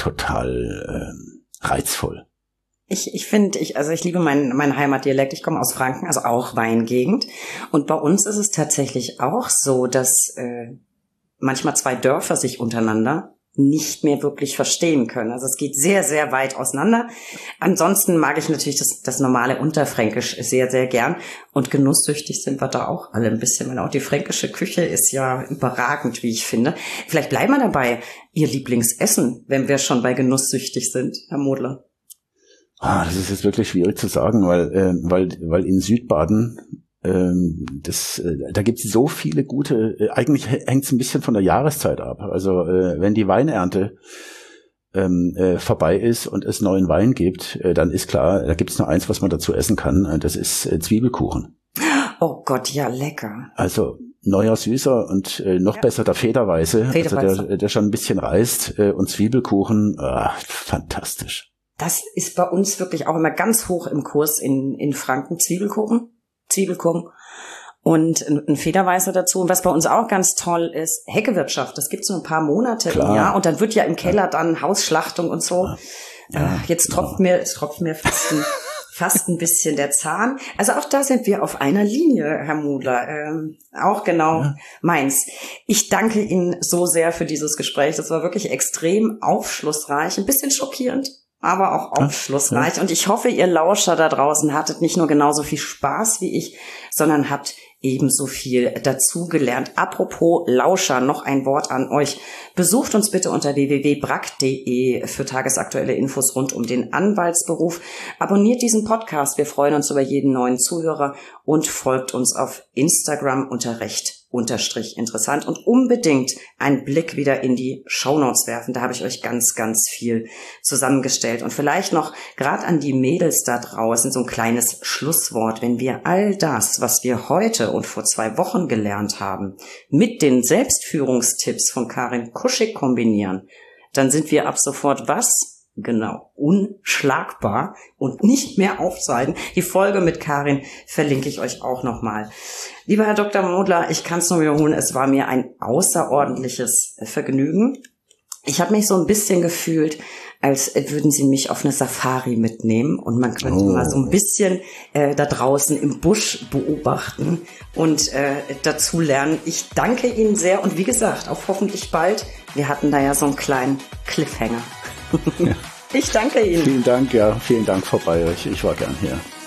total äh, reizvoll. Ich, ich finde, ich, also ich liebe meinen, meinen Heimatdialekt. Ich komme aus Franken, also auch Weingegend. Und bei uns ist es tatsächlich auch so, dass äh, manchmal zwei Dörfer sich untereinander nicht mehr wirklich verstehen können. Also es geht sehr, sehr weit auseinander. Ansonsten mag ich natürlich das, das normale Unterfränkisch sehr, sehr gern. Und genusssüchtig sind wir da auch alle ein bisschen, weil auch die fränkische Küche ist ja überragend, wie ich finde. Vielleicht bleiben wir dabei. Ihr Lieblingsessen, wenn wir schon bei genusssüchtig sind, Herr Modler. Ah, das ist jetzt wirklich schwierig zu sagen, weil äh, weil weil in Südbaden ähm, das äh, da gibt's so viele gute. Äh, eigentlich hängt's ein bisschen von der Jahreszeit ab. Also äh, wenn die Weinernte ähm, äh, vorbei ist und es neuen Wein gibt, äh, dann ist klar, da gibt's nur eins, was man dazu essen kann. Äh, das ist äh, Zwiebelkuchen. Oh Gott, ja lecker. Also neuer Süßer und äh, noch ja. besser der Federweiße, Federweiße, also der der schon ein bisschen reißt äh, und Zwiebelkuchen, ah, fantastisch. Das ist bei uns wirklich auch immer ganz hoch im Kurs in, in Franken. Zwiebelkuchen, Zwiebelkuchen und ein, ein Federweißer dazu. Und was bei uns auch ganz toll ist, Heckewirtschaft. Das gibt's nur ein paar Monate Klar. im Jahr. Und dann wird ja im Keller dann Hausschlachtung und so. Ja. Äh, jetzt tropft ja. mir, jetzt tropft mir fast ein, fast ein bisschen der Zahn. Also auch da sind wir auf einer Linie, Herr Modler. Ähm, auch genau ja. meins. Ich danke Ihnen so sehr für dieses Gespräch. Das war wirklich extrem aufschlussreich, ein bisschen schockierend, aber auch aufschlussreich. Und ich hoffe, ihr Lauscher da draußen hattet nicht nur genauso viel Spaß wie ich, sondern habt ebenso viel dazugelernt. Apropos Lauscher, noch ein Wort an euch. Besucht uns bitte unter w w w punkt brack punkt de für tagesaktuelle Infos rund um den Anwaltsberuf. Abonniert diesen Podcast, wir freuen uns über jeden neuen Zuhörer und folgt uns auf Instagram unter recht unterstrich interessant und unbedingt einen Blick wieder in die Shownotes werfen. Da habe ich euch ganz, ganz viel zusammengestellt. Und vielleicht noch gerade an die Mädels da draußen so ein kleines Schlusswort. Wenn wir all das, was wir heute und vor zwei Wochen gelernt haben, mit den Selbstführungstipps von Karin Kuschig kombinieren, dann sind wir ab sofort was? Genau, unschlagbar und nicht mehr aufzuhalten. Die Folge mit Karin verlinke ich euch auch nochmal. Lieber Herr Doktor Modler, ich kann es nur wiederholen, es war mir ein außerordentliches Vergnügen. Ich habe mich so ein bisschen gefühlt, als würden Sie mich auf eine Safari mitnehmen und man könnte oh. mal so ein bisschen äh, da draußen im Busch beobachten und äh, dazu lernen. Ich danke Ihnen sehr und wie gesagt, auf hoffentlich bald. Wir hatten da ja so einen kleinen Cliffhanger. Ja. Ich danke Ihnen. Vielen Dank, ja, vielen Dank, Frau Bayer. Ich, ich war gern hier.